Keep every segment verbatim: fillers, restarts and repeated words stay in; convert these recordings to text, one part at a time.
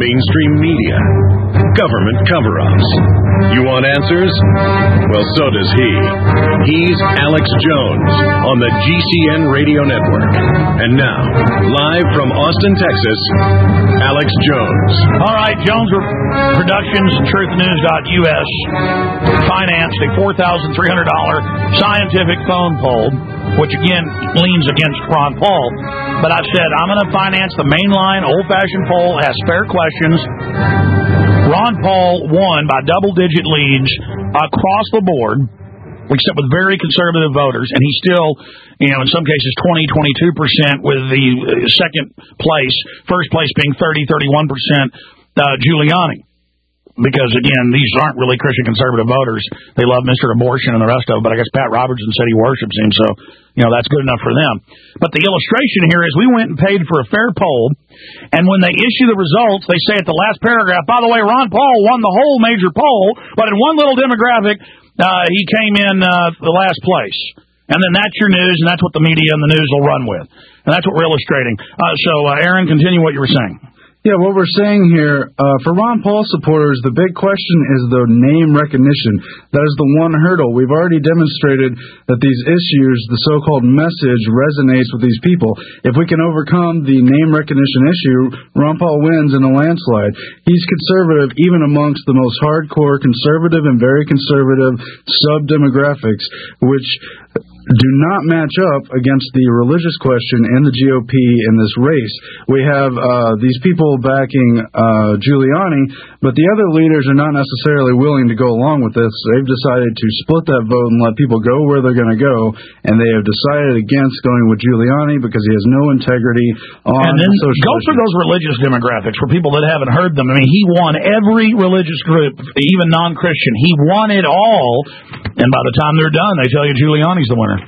mainstream media, government cover-ups. You want answers? Well, so does he. He's Alex Jones on the G C N Radio Network. And now, live from Austin, Texas, Alex Jones. All right, Jones Productions, truth news dot U S financed a four thousand three hundred dollars scientific phone poll, which again leans against Ron Paul. But I said, I'm going to finance the mainline old-fashioned poll, has fair questions. Ron Paul won by double-digit leads across the board, except with very conservative voters, and he's still, you know, in some cases twenty, twenty-two percent with the second place, first place being thirty, thirty-one percent uh, Giuliani. Because, again, these aren't really Christian conservative voters. They love Mister Abortion and the rest of it, but I guess Pat Robertson said he worships him, so, you know, that's good enough for them. But the illustration here is we went and paid for a fair poll, and when they issue the results, they say at the last paragraph, by the way, Ron Paul won the whole major poll, but in one little demographic, uh, he came in uh, the last place. And then that's your news, and that's what the media and the news will run with. And that's what we're illustrating. Uh, so, uh, Aaron, continue what you were saying. Yeah, what we're saying here, uh, for Ron Paul supporters, the big question is the name recognition. That is the one hurdle. We've already demonstrated that these issues, the so-called message, resonates with these people. If we can overcome the name recognition issue, Ron Paul wins in a landslide. He's conservative even amongst the most hardcore conservative and very conservative sub-demographics, which do not match up against the religious question and the G O P in this race. We have uh, these people backing uh, Giuliani, but the other leaders are not necessarily willing to go along with this. They've decided to split that vote and let people go where they're going to go, and they have decided against going with Giuliani because he has no integrity on and then social go through those religious demographics for people that haven't heard them. I mean, he won every religious group, even non-Christian. He won it all, and by the time they're done, they tell you Giuliani's the winner.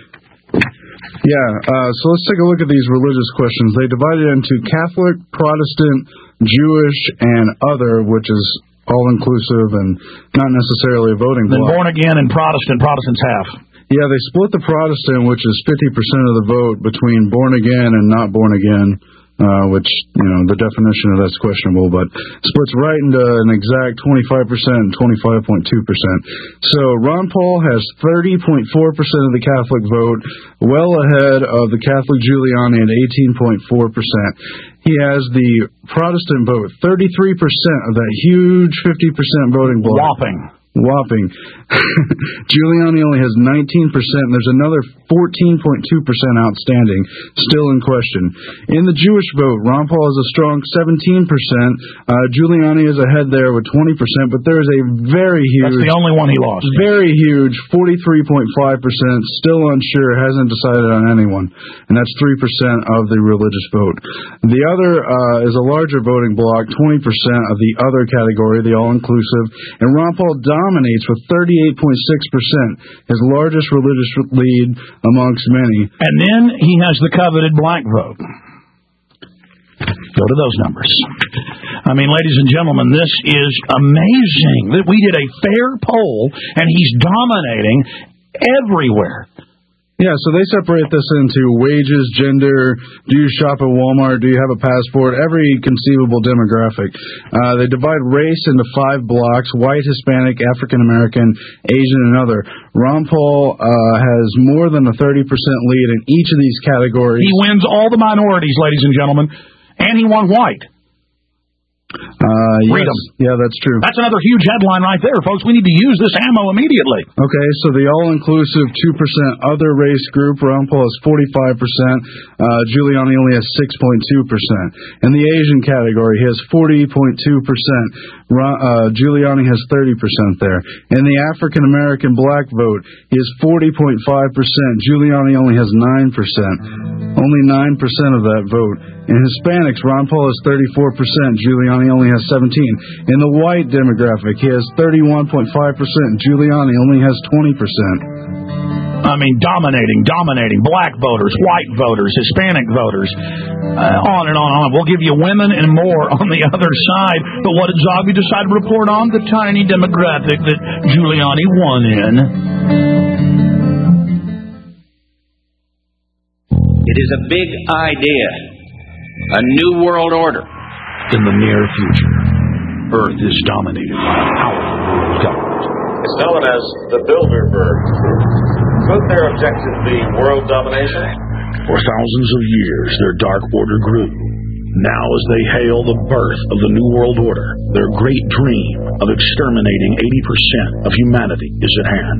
Yeah, uh, so let's take a look at these religious questions. They divide it into Catholic, Protestant, Jewish, and other, which is all-inclusive and not necessarily a voting block. Then born again and Protestant, Protestants half. Yeah, they split the Protestant, which is fifty percent of the vote, between born again and not born again. Uh, which, you know, the definition of that's questionable, but splits right into an exact twenty-five percent and twenty-five point two percent. So Ron Paul has thirty point four percent of the Catholic vote, well ahead of the Catholic Giuliani at eighteen point four percent. He has the Protestant vote, thirty-three percent of that huge fifty percent voting bloc. Whopping. Whopping. Giuliani only has nineteen percent, and there's another fourteen point two percent outstanding, still in question. In the Jewish vote, Ron Paul has a strong seventeen percent. Uh, Giuliani is ahead there with twenty percent, but there is a very huge... That's the only one he lost. Very huge, forty-three point five percent, still unsure, hasn't decided on anyone. And that's three percent of the religious vote. The other uh, is a larger voting bloc, twenty percent of the other category, the all-inclusive. And Ron Paul dominates with thirty-eight point six percent, his largest religious lead amongst many. And then he has the coveted black vote. Go to those numbers. I mean, ladies and gentlemen, this is amazing. We did a fair poll, and he's dominating everywhere. Yeah, so they separate this into wages, gender, do you shop at Walmart, do you have a passport, every conceivable demographic. Uh, they divide race into five blocks, white, Hispanic, African-American, Asian, and other. Ron Paul uh, has more than a thirty percent lead in each of these categories. He wins all the minorities, ladies and gentlemen, and he won white. Uh, Read yes. them. Yeah, that's true. That's another huge headline right there, folks. We need to use this ammo immediately. Okay, so the all-inclusive two percent other race group, Ron Paul has forty-five percent. Uh, Giuliani only has six point two percent. In the Asian category, he has forty point two percent. Uh, Giuliani has thirty percent there. In the African-American black vote, he has forty point five percent. Giuliani only has nine percent. Only nine percent of that vote. In Hispanics, Ron Paul has thirty-four percent. Giuliani only has seventeen. In the white demographic, he has thirty-one point five percent. Giuliani only has twenty percent. I mean, dominating, dominating. Black voters, white voters, Hispanic voters, uh, on and on and on. We'll give you women and more on the other side. But what did Zogby decide to report on? The tiny demographic that Giuliani won in. It is a big idea, a new world order. In the near future, Earth is dominated by a powerful world government. It's known as the Bilderberg Group. Could their objective be world domination? For thousands of years, their dark order grew. Now, as they hail the birth of the New World Order, their great dream of exterminating eighty percent of humanity is at hand.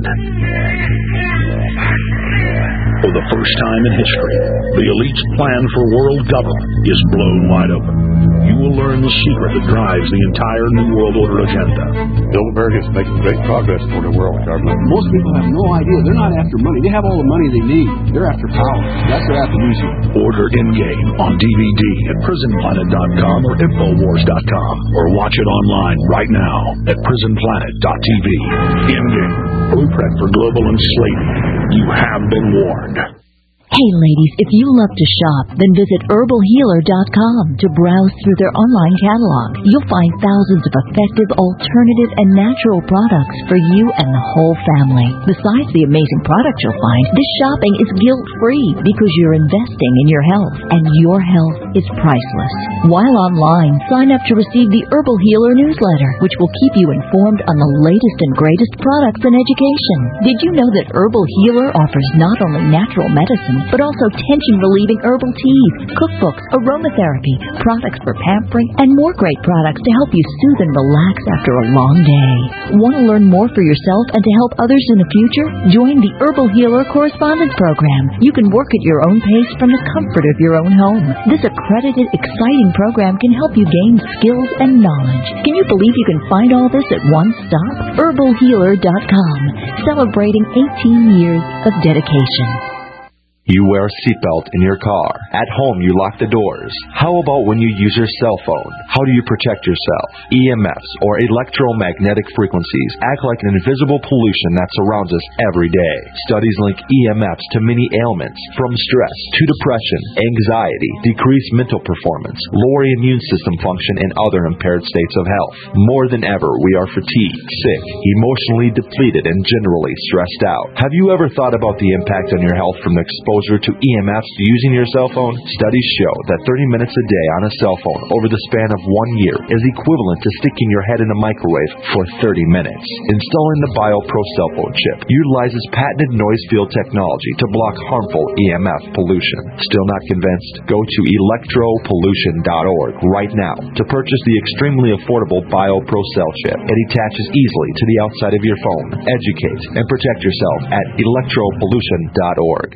For the first time in history, the elite's plan for world government is blown wide open. You will learn the secret that drives the entire New World Order agenda. Bilderberg is making great progress toward a world government. Most people have no idea. They're not after money. They have all the money they need. They're after power. That's their attribution. Order In-Game on D V D at prison planet dot com or infowars dot com, or watch it online right now at prison planet dot t v. In-Game, blueprint for global enslavement. You have been warned. Hey ladies, if you love to shop, then visit herbal healer dot com to browse through their online catalog. You'll find thousands of effective, alternative, and natural products for you and the whole family. Besides the amazing products you'll find, this shopping is guilt-free because you're investing in your health, and your health is priceless. While online, sign up to receive the Herbal Healer newsletter, which will keep you informed on the latest and greatest products and education. Did you know that Herbal Healer offers not only natural medicine, but also tension-relieving herbal teas, cookbooks, aromatherapy, products for pampering, and more great products to help you soothe and relax after a long day. Want to learn more for yourself and to help others in the future? Join the Herbal Healer Correspondence Program. You can work at your own pace from the comfort of your own home. This accredited, exciting program can help you gain skills and knowledge. Can you believe you can find all this at one stop? herbal healer dot com, celebrating eighteen years of dedication. You wear a seatbelt in your car. At home, you lock the doors. How about when you use your cell phone? How do you protect yourself? E M Fs, or electromagnetic frequencies, act like an invisible pollution that surrounds us every day. Studies link E M Fs to many ailments, from stress to depression, anxiety, decreased mental performance, lower immune system function, and other impaired states of health. More than ever, we are fatigued, sick, emotionally depleted, and generally stressed out. Have you ever thought about the impact on your health from the exposure to E M Fs using your cell phone? Studies show that thirty minutes a day on a cell phone over the span of one year is equivalent to sticking your head in a microwave for thirty minutes. Installing the BioPro cell phone chip utilizes patented noise field technology to block harmful E M F pollution. Still not convinced? Go to electro pollution dot org right now to purchase the extremely affordable BioPro cell chip. It attaches easily to the outside of your phone. Educate and protect yourself at electro pollution dot org.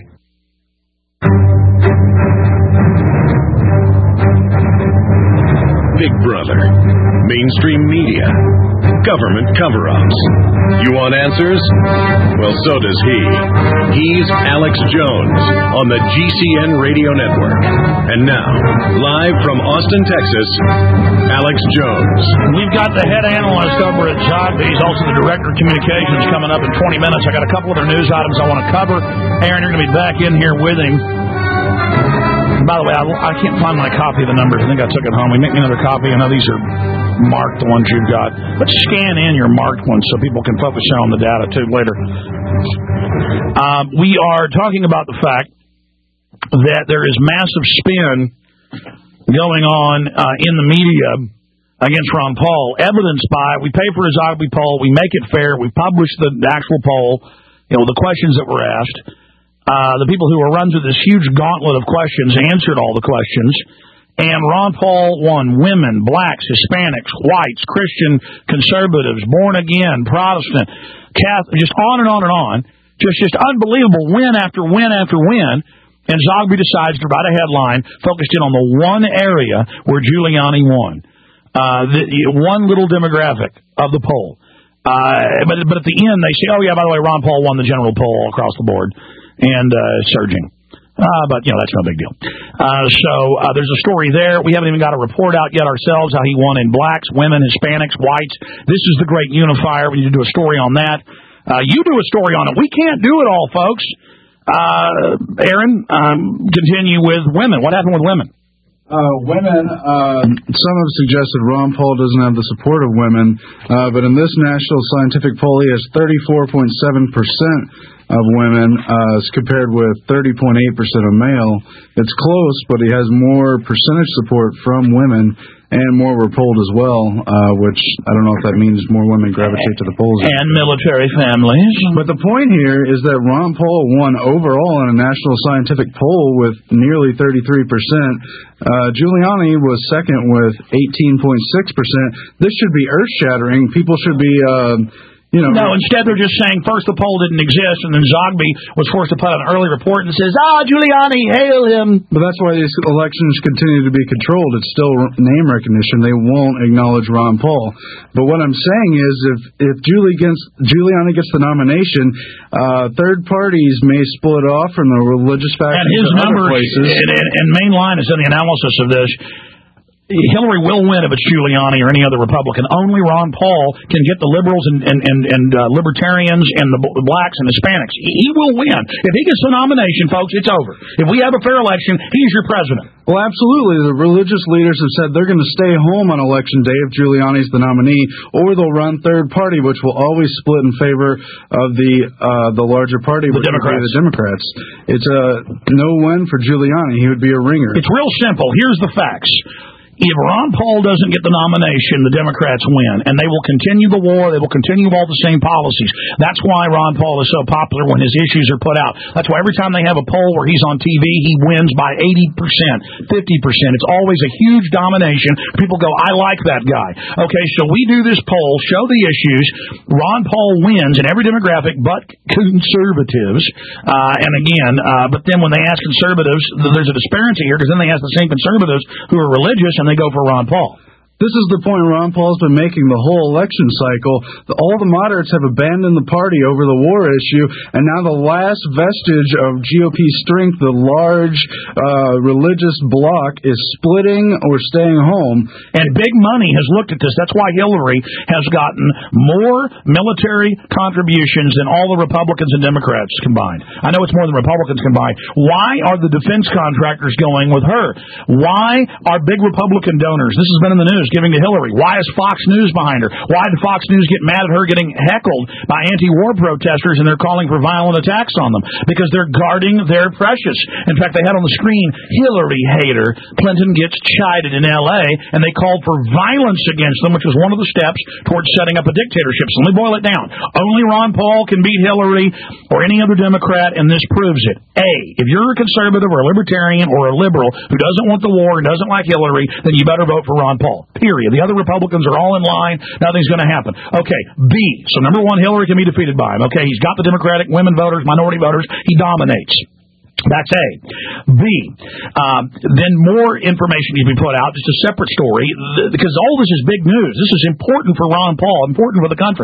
Big Brother, mainstream media, government cover-ups. You want answers? Well, so does he. He's Alex Jones on the G C N Radio Network. And now, live from Austin, Texas, Alex Jones. We've got the head analyst over at Zogby. He's also the director of communications coming up in twenty minutes. I got a couple other news items I want to cover. Aaron, you're going to be back in here with him. By the way, I, I can't find my copy of the numbers. I think I took it home. We make me another copy. I know these are marked, the ones you've got. Let's scan in your marked ones so people can focus on the data, too, later. Uh, we are talking about the fact that there is massive spin going on uh, in the media against Ron Paul, evidenced by, we pay for a Zogby poll, we make it fair, we publish the actual poll, you know, the questions that were asked. Uh, the people who were run through this huge gauntlet of questions answered all the questions, and Ron Paul won women, blacks, Hispanics, whites, Christian, conservatives, born again, Protestant, Catholic, just on and on and on. Just, just unbelievable win after win after win. And Zogby decides to write a headline focused in on the one area where Giuliani won. Uh, the one little demographic of the poll. Uh, but, but at the end, they say, oh, yeah, by the way, Ron Paul won the general poll all across the board. And uh, surging. Uh, but, you know, that's no big deal. Uh, so uh, there's a story there. We haven't even got a report out yet ourselves how he won in blacks, women, Hispanics, whites. This is the great unifier. We need to do a story on that. Uh, you do a story on it. We can't do it all, folks. Uh, Aaron, um, continue with women. What happened with women? Uh, women, uh, some have suggested Ron Paul doesn't have the support of women, uh, but in this national scientific poll, he has thirty-four point seven percent of women, uh, as compared with thirty point eight percent of male. It's close, but he has more percentage support from women and more were polled as well, uh, which I don't know if that means more women gravitate to the polls. And military families. But the point here is that Ron Paul won overall in a national scientific poll with nearly thirty-three percent. Uh, Giuliani was second with eighteen point six percent. This should be earth-shattering. People should be... Uh, You know, no, instead they're just saying first the poll didn't exist, and then Zogby was forced to put out an early report and says, ah, Giuliani, hail him. But that's why these elections continue to be controlled. It's still name recognition. They won't acknowledge Ron Paul. But what I'm saying is if, if Giuliani gets, Giuliani gets the nomination, uh, third parties may split off from the religious factions and his numbers, places. And, and, and Mainline is in the analysis of this. Hillary will win if it's Giuliani or any other Republican. Only Ron Paul can get the liberals and and and, and uh, libertarians and the blacks and Hispanics. He, he will win if he gets the nomination, folks. It's over. If we have a fair election, he's your president. Well, absolutely. The religious leaders have said they're going to stay home on Election Day if Giuliani's the nominee, or they'll run third party, which will always split in favor of the uh, the larger party, the which Democrats. would be the Democrats. It's a no-win for Giuliani. He would be a ringer. It's real simple. Here's the facts. If Ron Paul doesn't get the nomination, the Democrats win, and they will continue the war. They will continue all the same policies. That's why Ron Paul is so popular when his issues are put out. That's why every time they have a poll where he's on T V, he wins by eighty percent, fifty percent. It's always a huge domination. People go, I like that guy. Okay, so we do this poll, show the issues. Ron Paul wins in every demographic but conservatives. Uh, and again, uh, but then when they ask conservatives, there's a disparity here because then they ask the same conservatives who are religious and they go for Ron Paul. This is the point Ron Paul's been making the whole election cycle. All the moderates have abandoned the party over the war issue, and now the last vestige of G O P strength, the large uh, religious bloc, is splitting or staying home. And big money has looked at this. That's why Hillary has gotten more military contributions than all the Republicans and Democrats combined. I know it's more than Republicans combined. Why are the defense contractors going with her? Why are big Republican donors? This has been in the news. Giving to Hillary. Why is Fox News behind her? Why did Fox News get mad at her getting heckled by anti-war protesters and they're calling for violent attacks on them? Because they're guarding their precious. In fact, they had on the screen, Hillary hater. Clinton gets chided in L A and they called for violence against them, which was one of the steps towards setting up a dictatorship. So let me boil it down. Only Ron Paul can beat Hillary or any other Democrat, and this proves it. A, if you're a conservative or a libertarian or a liberal who doesn't want the war and doesn't like Hillary, then you better vote for Ron Paul. Period. The other Republicans are all in line. Nothing's going to happen. Okay, B. So number one, Hillary can be defeated by him. Okay, he's got the Democratic women voters, minority voters. He dominates. That's A. B. Um, then more information needs to be put out. It's a separate story because all this is big news. This is important for Ron Paul, important for the country.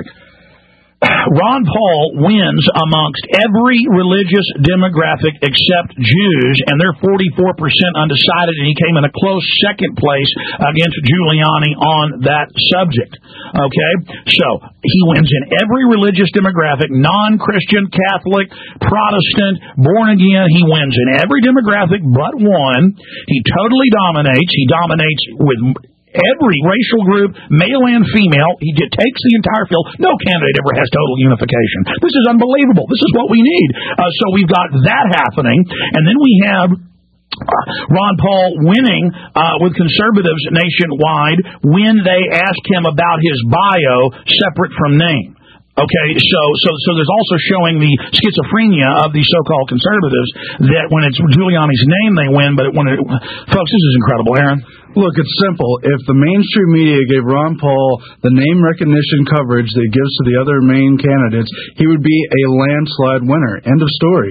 Ron Paul wins amongst every religious demographic except Jews, and they're forty-four percent undecided, and he came in a close second place against Giuliani on that subject. Okay? So, he wins in every religious demographic, non-Christian, Catholic, Protestant, born again. He wins in every demographic but one. He totally dominates. He dominates with every racial group, male and female. He just takes the entire field. No candidate ever has total unification. This is unbelievable. This is what we need. Uh, so we've got that happening. And then we have Ron Paul winning uh, with conservatives nationwide when they ask him about his bio separate from name. Okay, so so so there's also showing the schizophrenia of these so-called conservatives that when it's Giuliani's name they win, but when it, folks, this is incredible, Aaron. Look, it's simple. If the mainstream media gave Ron Paul the name recognition coverage that it gives to the other main candidates, he would be a landslide winner. End of story.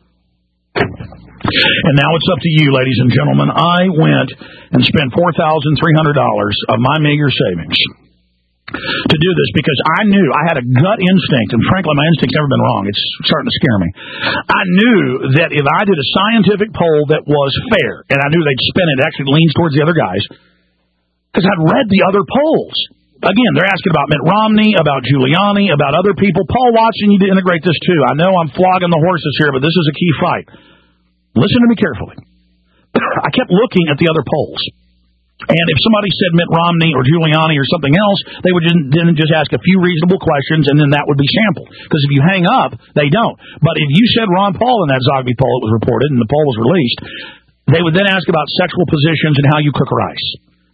And now it's up to you, ladies and gentlemen. I went and spent four thousand three hundred dollars of my meager savings to do this because I knew I had a gut instinct, and frankly, my instinct's never been wrong. It's starting to scare me. I knew that if I did a scientific poll that was fair, and I knew they'd spin it, it actually leans towards the other guys, because I'd read the other polls. Again, they're asking about Mitt Romney, about Giuliani, about other people. Paul Watson, you need to integrate this too. I know I'm flogging the horses here, but this is a key fight. Listen to me carefully. I kept looking at the other polls. And if somebody said Mitt Romney or Giuliani or something else, they would just, then just ask a few reasonable questions, and then that would be sampled. Because if you hang up, they don't. But if you said Ron Paul in that Zogby poll that was reported, and the poll was released, they would then ask about sexual positions and how you cook rice.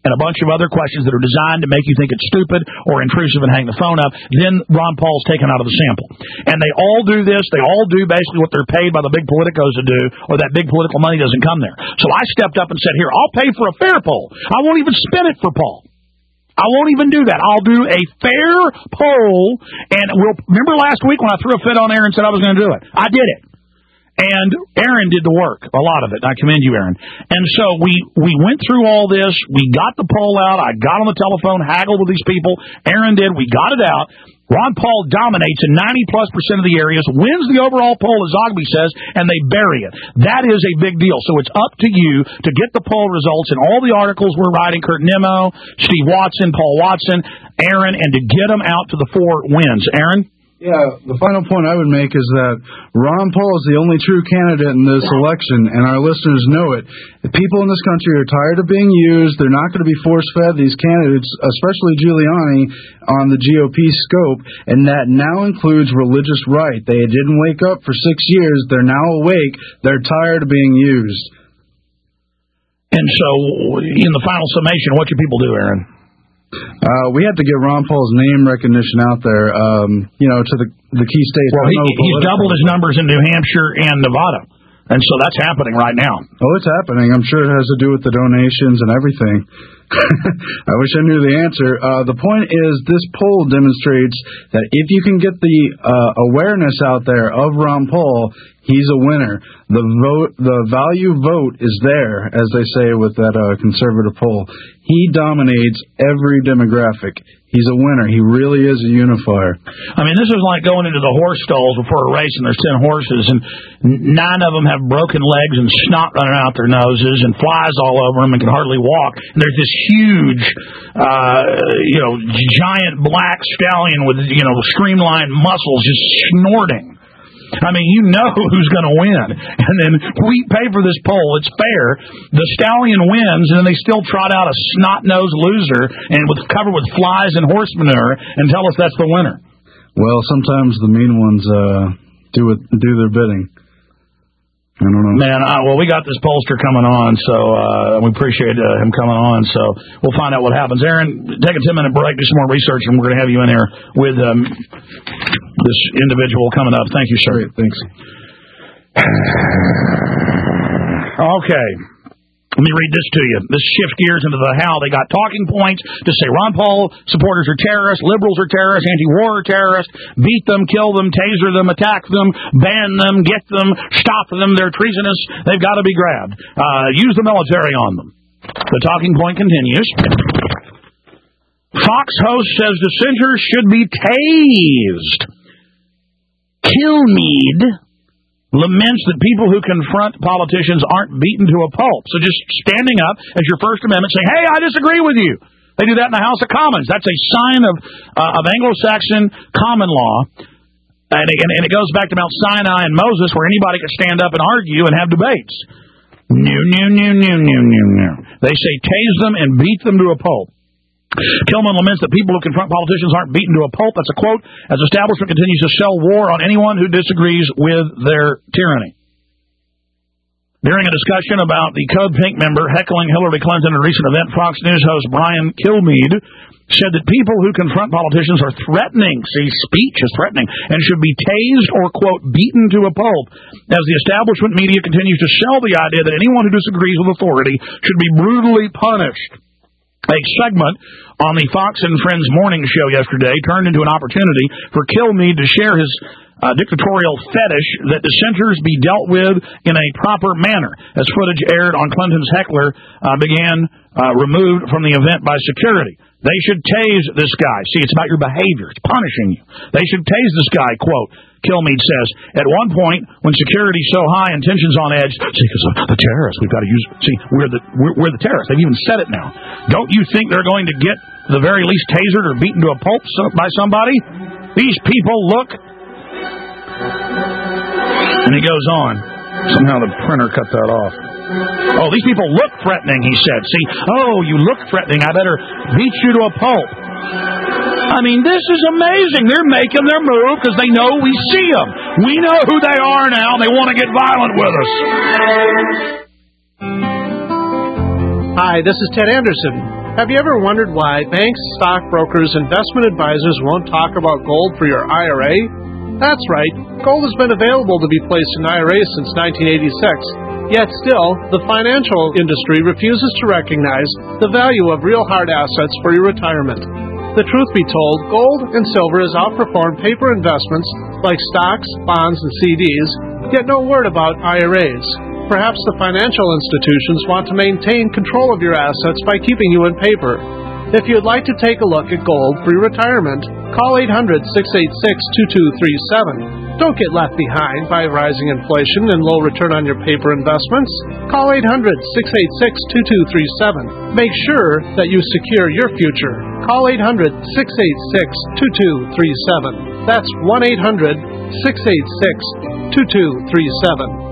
and a bunch of other questions that are designed to make you think it's stupid or intrusive and hang the phone up, then Ron Paul's taken out of the sample. And they all do this. They all do basically what they're paid by the big politicos to do, or that big political money doesn't come there. So I stepped up and said, here, I'll pay for a fair poll. I won't even spin it for Paul. I won't even do that. I'll do a fair poll, and we'll remember last week when I threw a fit on air and said I was going to do it? I did it. And Aaron did the work, a lot of it. I commend you, Aaron. And so we, we went through all this. We got the poll out. I got on the telephone, haggled with these people. Aaron did. We got it out. Ron Paul dominates in ninety-plus percent of the areas, wins the overall poll, as Zogby says, and they bury it. That is a big deal. So it's up to you to get the poll results in all the articles we're writing, Kurt Nimmo, Steve Watson, Paul Watson, Aaron, and to get them out to the four wins. Aaron? Yeah, the final point I would make is that Ron Paul is the only true candidate in this election, and our listeners know it. The people in this country are tired of being used. They're not going to be force-fed these candidates, especially Giuliani, on the G O P scope, and that now includes religious right. They didn't wake up for six years. They're now awake. They're tired of being used. And so, in the final summation, what should people do, Aaron? Uh, we have to get Ron Paul's name recognition out there, um, you know, to the the key states. Well, he, he's doubled his numbers in New Hampshire and Nevada, and so that's happening right now. Oh, it's happening. I'm sure it has to do with the donations and everything. I wish I knew the answer. Uh, the point is, this poll demonstrates that if you can get the uh, awareness out there of Ron Paul, he's a winner. The vote, the value vote is there, as they say with that uh, conservative poll. He dominates every demographic. He's a winner. He really is a unifier. I mean, this is like going into the horse stalls before a race, and there's ten horses, and nine of them have broken legs and snot running out their noses and flies all over them and can hardly walk. And there's this huge, uh, you know, giant black stallion with, you know, streamlined muscles just snorting. I mean, you know who's going to win. And then we pay for this poll. It's fair. The stallion wins, and then they still trot out a snot-nosed loser and with covered with flies and horse manure and tell us that's the winner. Well, sometimes the mean ones uh, do it, do their bidding. I don't know. Man, I, well, we got this pollster coming on, so uh, we appreciate uh, him coming on. So we'll find out what happens. Aaron, take a ten-minute break, do some more research, and we're going to have you in here with um, this individual coming up. Thank you, sir. Great, thanks. Okay. Let me read this to you. This shifts gears into the how. They got talking points to say Ron Paul supporters are terrorists, liberals are terrorists, anti-war are terrorists, beat them, kill them, taser them, attack them, ban them, get them, stop them, they're treasonous, they've got to be grabbed. Uh, use the military on them. The talking point continues. Fox host says dissenters should be tased. Kilmeade laments that people who confront politicians aren't beaten to a pulp. So just standing up as your First Amendment saying, hey, I disagree with you. They do that in the House of Commons. That's a sign of uh, of Anglo-Saxon common law. And it, and it goes back to Mount Sinai and Moses, where anybody could stand up and argue and have debates. No, no, no, no, no, no, no. They say tase them and beat them to a pulp. Kilman laments that people who confront politicians aren't beaten to a pulp. That's a quote. As establishment continues to sell war on anyone who disagrees with their tyranny. During a discussion about the Code Pink member heckling Hillary Clinton at a recent event, Fox News host Brian Kilmeade said that people who confront politicians are threatening, see, speech is threatening, and should be tased or, quote, beaten to a pulp. As the establishment media continues to sell the idea that anyone who disagrees with authority should be brutally punished. A segment on the Fox and Friends morning show yesterday turned into an opportunity for Kilmeade to share his uh, dictatorial fetish that dissenters be dealt with in a proper manner, as footage aired on Clinton's heckler uh, began uh, removed from the event by security. They should tase this guy. See, it's about your behavior. It's punishing you. They should tase this guy, quote, Kilmeade says. At one point, when security's so high and tension's on edge, see, because the terrorists, we've got to use, see, we're the, we're, we're the terrorists. They've even said it now. Don't you think they're going to get, at the very least, tasered or beaten to a pulp by somebody? These people look... And he goes on. Somehow the printer cut that off. Oh, these people look threatening, he said. See, oh, you look threatening. I better beat you to a pulp. I mean, this is amazing. They're making their move because they know we see them. We know who they are now. They want to get violent with us. Hi, this is Ted Anderson. Have you ever wondered why banks, stockbrokers, investment advisors won't talk about gold for your I R A? That's right. Gold has been available to be placed in I R As since nineteen eighty-six. Yet still, the financial industry refuses to recognize the value of real hard assets for your retirement. The truth be told, gold and silver has outperformed paper investments like stocks, bonds, and C Ds, yet no word about I R As. Perhaps the financial institutions want to maintain control of your assets by keeping you in paper. If you'd like to take a look at gold for your retirement, call eight hundred, six eight six, two two three seven. Don't get left behind by rising inflation and low return on your paper investments. Call eight hundred, six eight six, two two three seven. Make sure that you secure your future. Call eight hundred, six eight six, two two three seven. That's one eight hundred, six eight six, two two three seven.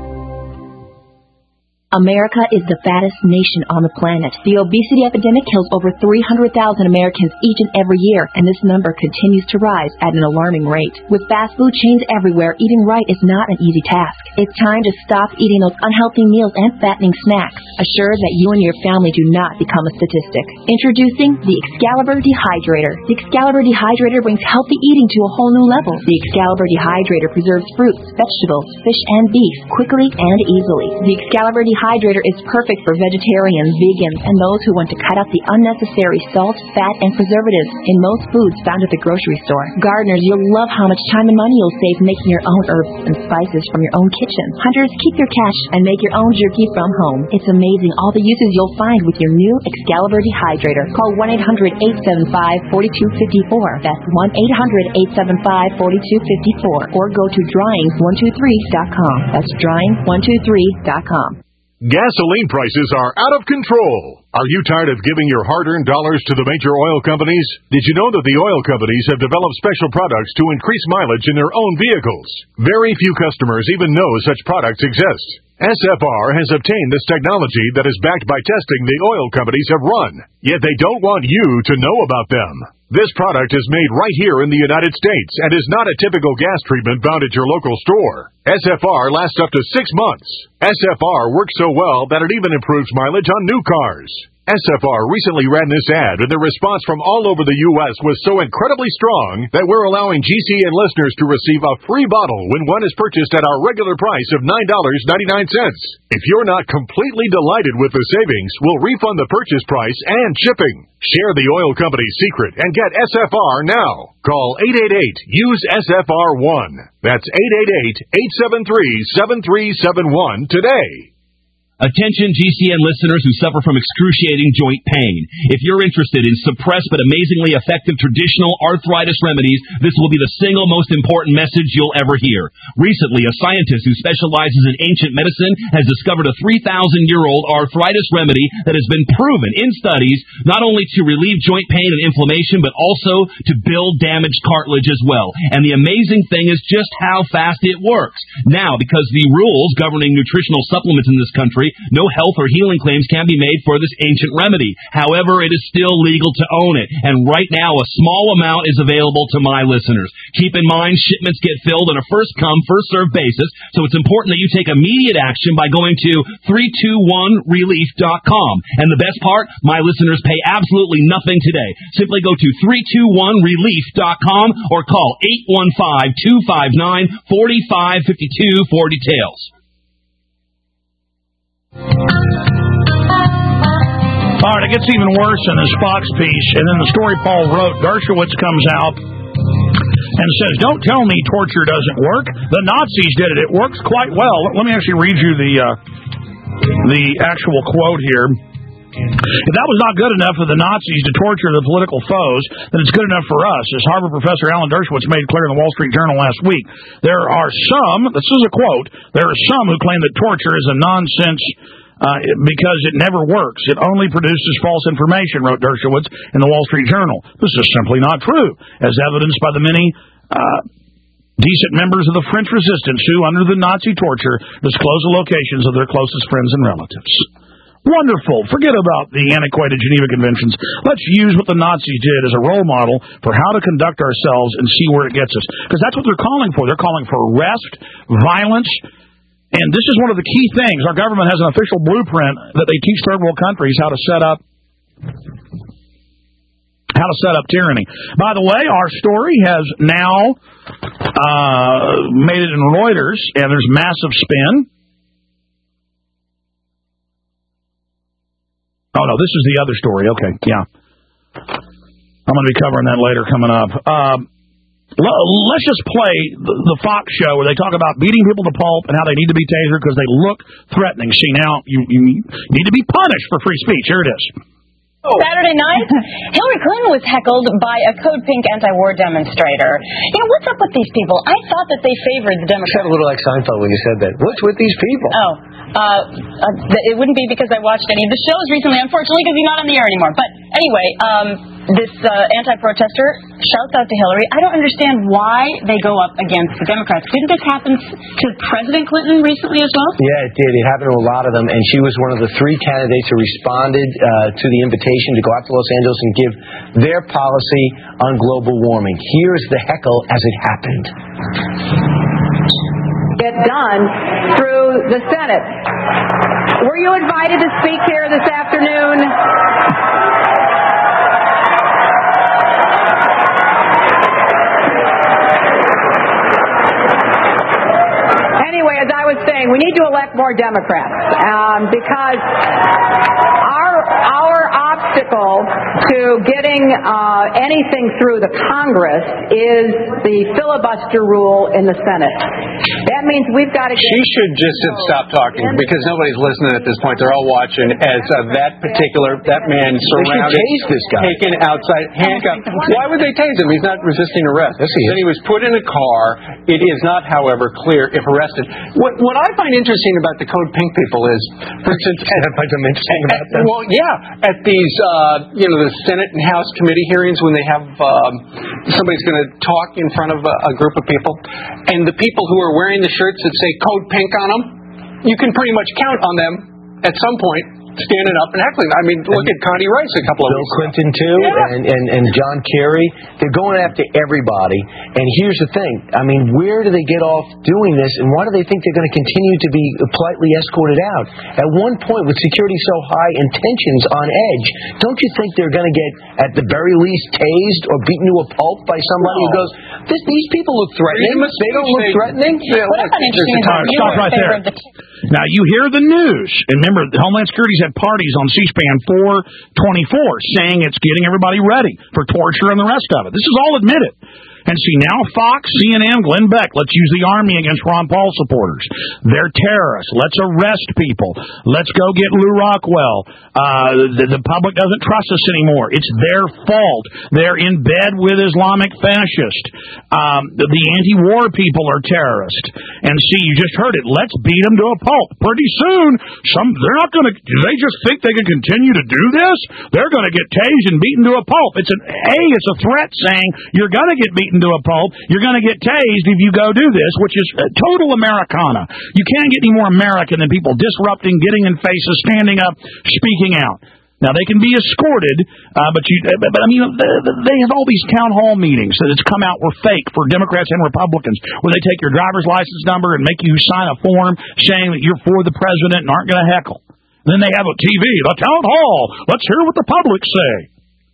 America is the fattest nation on the planet. The obesity epidemic kills over three hundred thousand Americans each and every year, and this number continues to rise at an alarming rate. With fast food chains everywhere, eating right is not an easy task. It's time to stop eating those unhealthy meals and fattening snacks. Assure that you and your family do not become a statistic. Introducing the Excalibur Dehydrator. The Excalibur Dehydrator brings healthy eating to a whole new level. The Excalibur Dehydrator preserves fruits, vegetables, fish, and beef quickly and easily. The Excalibur Dehydrator Dehydrator is perfect for vegetarians, vegans, and those who want to cut out the unnecessary salt, fat, and preservatives in most foods found at the grocery store. Gardeners, you'll love how much time and money you'll save making your own herbs and spices from your own kitchen. Hunters, keep your cash and make your own jerky from home. It's amazing all the uses you'll find with your new Excalibur Dehydrator. Call one eight hundred, eight seven five, four two five four. That's one eight hundred, eight seven five, four two five four. Or go to drying one two three dot com. That's drying one two three dot com. Gasoline prices are out of control. Are you tired of giving your hard-earned dollars to the major oil companies? Did you know that the oil companies have developed special products to increase mileage in their own vehicles? Very few customers even know such products exist. S F R has obtained this technology that is backed by testing the oil companies have run, yet they don't want you to know about them. This product is made right here in the United States and is not a typical gas treatment found at your local store. S F R lasts up to six months. S F R works so well that it even improves mileage on new cars. S F R recently ran this ad, and the response from all over the U S was so incredibly strong that we're allowing G C N listeners to receive a free bottle when one is purchased at our regular price of nine dollars and ninety-nine cents. If you're not completely delighted with the savings, we'll refund the purchase price and shipping. Share the oil company's secret and get S F R now. Call eight eight eight, use S F R one. That's eight eight eight, eight seven three, seven three seven one today. Attention G C N listeners who suffer from excruciating joint pain. If you're interested in suppressed but amazingly effective traditional arthritis remedies, this will be the single most important message you'll ever hear. Recently, a scientist who specializes in ancient medicine has discovered a three thousand year old arthritis remedy that has been proven in studies not only to relieve joint pain and inflammation, but also to build damaged cartilage as well. And the amazing thing is just how fast it works. Now, because the rules governing nutritional supplements in this country, no health or healing claims can be made for this ancient remedy. However, it is still legal to own it, and right now a small amount is available to my listeners. Keep in mind, shipments get filled on a first-come, first-served basis, so it's important that you take immediate action by going to three two one relief dot com. And the best part, my listeners pay absolutely nothing today. Simply go to three two one relief dot com or call eight one five, two five nine, four five five two for details. All right, it gets even worse in this Fox piece, and then the story Paul wrote, Dershowitz comes out and says, don't tell me torture doesn't work. The Nazis did it. It works quite well. Let me actually read you the uh, the actual quote here. If that was not good enough for the Nazis to torture the political foes, then it's good enough for us, as Harvard professor Alan Dershowitz made clear in the Wall Street Journal last week. There are some, this is a quote, there are some who claim that torture is a nonsense uh, because it never works. It only produces false information, wrote Dershowitz in the Wall Street Journal. This is simply not true, as evidenced by the many uh, decent members of the French resistance who, under the Nazi torture, disclosed the locations of their closest friends and relatives. Wonderful. Forget about the antiquated Geneva Conventions. Let's use what the Nazis did as a role model for how to conduct ourselves and see where it gets us. Because that's what they're calling for. They're calling for arrest, violence, And this is one of the key things. Our government has an official blueprint that they teach third world countries how to set up how to set up tyranny. By the way, our story has now uh, made it in Reuters, and there's massive spin. Oh, no, this is the other story. Okay, yeah. I'm going to be covering that later coming up. Um, let's just play the, the Fox show where they talk about beating people to pulp and how they need to be tasered because they look threatening. See, now you, you need to be punished for free speech. Here it is. Saturday night, Hillary Clinton was heckled by a Code Pink anti-war demonstrator. You know, what's up with these people? I thought that they favored the Democrats. You sounded a little like Seinfeld when you said that. What's with these people? Oh, uh, uh, it wouldn't be because I watched any of the shows recently, unfortunately, because he's not on the air anymore. But anyway, um, this uh, anti-protester shouts out to Hillary. I don't understand why they go up against the Democrats. Didn't this happen to President Clinton recently as well? Yeah, it did. It happened to a lot of them, and she was one of the three candidates who responded uh, to the invitation to go out to Los Angeles and give their policy on global warming. Here's the heckle as it happened. Get done through the Senate. Were you invited to speak here this afternoon? Anyway, as I was saying, we need to elect more Democrats um, because our our obstacle to getting uh, anything through the Congress is the filibuster rule in the Senate. That means we've got to get... She should just stop talking because nobody's listening at this point. They're all watching as uh, that particular, that man surrounded, tase this guy. taken outside, handcuffed. Why would they tase him? He's not resisting arrest. Yes, he is. Then he was put in a car. It is not, however, clear if arrested. What, what I find interesting about the Code Pink people is, for instance, I find something interesting about them. Well, yeah, at these, uh, you know, the Senate and House committee hearings when they have um, somebody's going to talk in front of a, a group of people, and the people who are wearing the shirts that say Code Pink on them, you can pretty much count on them at some point standing up and heckling. I mean, look and at Connie Rice a couple of Bill weeks Clinton, too, yeah. and, and, and John Kerry. They're going after everybody. And here's the thing. I mean, where do they get off doing this, and why do they think they're going to continue to be politely escorted out? At one point, with security so high and tensions on edge, don't you think they're going to get, at the very least, tased or beaten to a pulp by somebody no. who goes, this, these people look threatening. They don't look threatening. Yeah, what I find interesting is that you are in favor of the... Now, you hear the news, and remember, Homeland Security's had parties on C-SPAN four twenty-four saying it's getting everybody ready for torture and the rest of it. This is all admitted. And see, now Fox, C N N, Glenn Beck, let's use the Army against Ron Paul supporters. They're terrorists. Let's arrest people. Let's go get Lew Rockwell. Uh, the, the public doesn't trust us anymore. It's their fault. They're in bed with Islamic fascists. Um, the, the anti-war people are terrorists. And see, you just heard it. Let's beat them to a pulp. Pretty soon, some they're not going to, do they just think they can continue to do this? They're going to get tased and beaten to a pulp. It's an, A, it's a threat saying you're going to get beaten to a pulp. You're going to get tased if you go do this, which is total Americana. You can't get any more American than people disrupting, getting in faces, standing up, speaking out. Now, they can be escorted, uh, but, you, but, but I mean, they have all these town hall meetings that it's come out were fake for Democrats and Republicans, where they take your driver's license number and make you sign a form saying that you're for the president and aren't going to heckle. Then they have a T V, the town hall. Let's hear what the public say.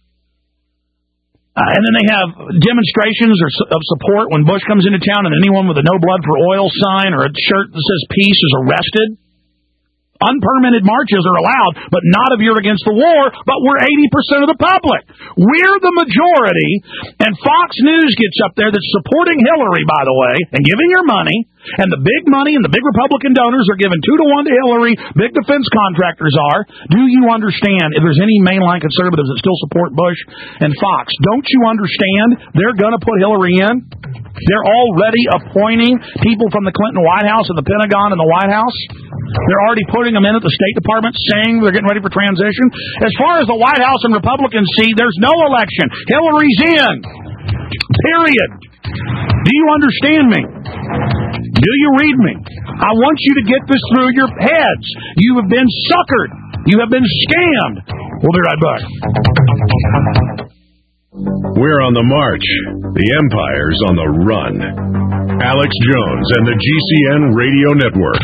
Uh, and then they have demonstrations or su- of support when Bush comes into town, and anyone with a no blood for oil sign or a shirt that says peace is arrested. Unpermitted marches are allowed, but not if you're against the war, but we're eighty percent of the public. We're the majority, and Fox News gets up there that's supporting Hillary, by the way, and giving her money, and the big money and the big Republican donors are giving two to one to Hillary, big defense contractors are. Do you understand, if there's any mainline conservatives that still support Bush and Fox, don't you understand they're going to put Hillary in? They're already appointing people from the Clinton White House and the Pentagon and the White House. They're already putting them in at the State Department, saying they're getting ready for transition. As far as the White House and Republicans see, there's no election. Hillary's in. Period. Do you understand me? Do you read me? I want you to get this through your heads. You have been suckered. You have been scammed. We'll be right back. We're on the march. The empire's on the run. Alex Jones and the G C N Radio Network.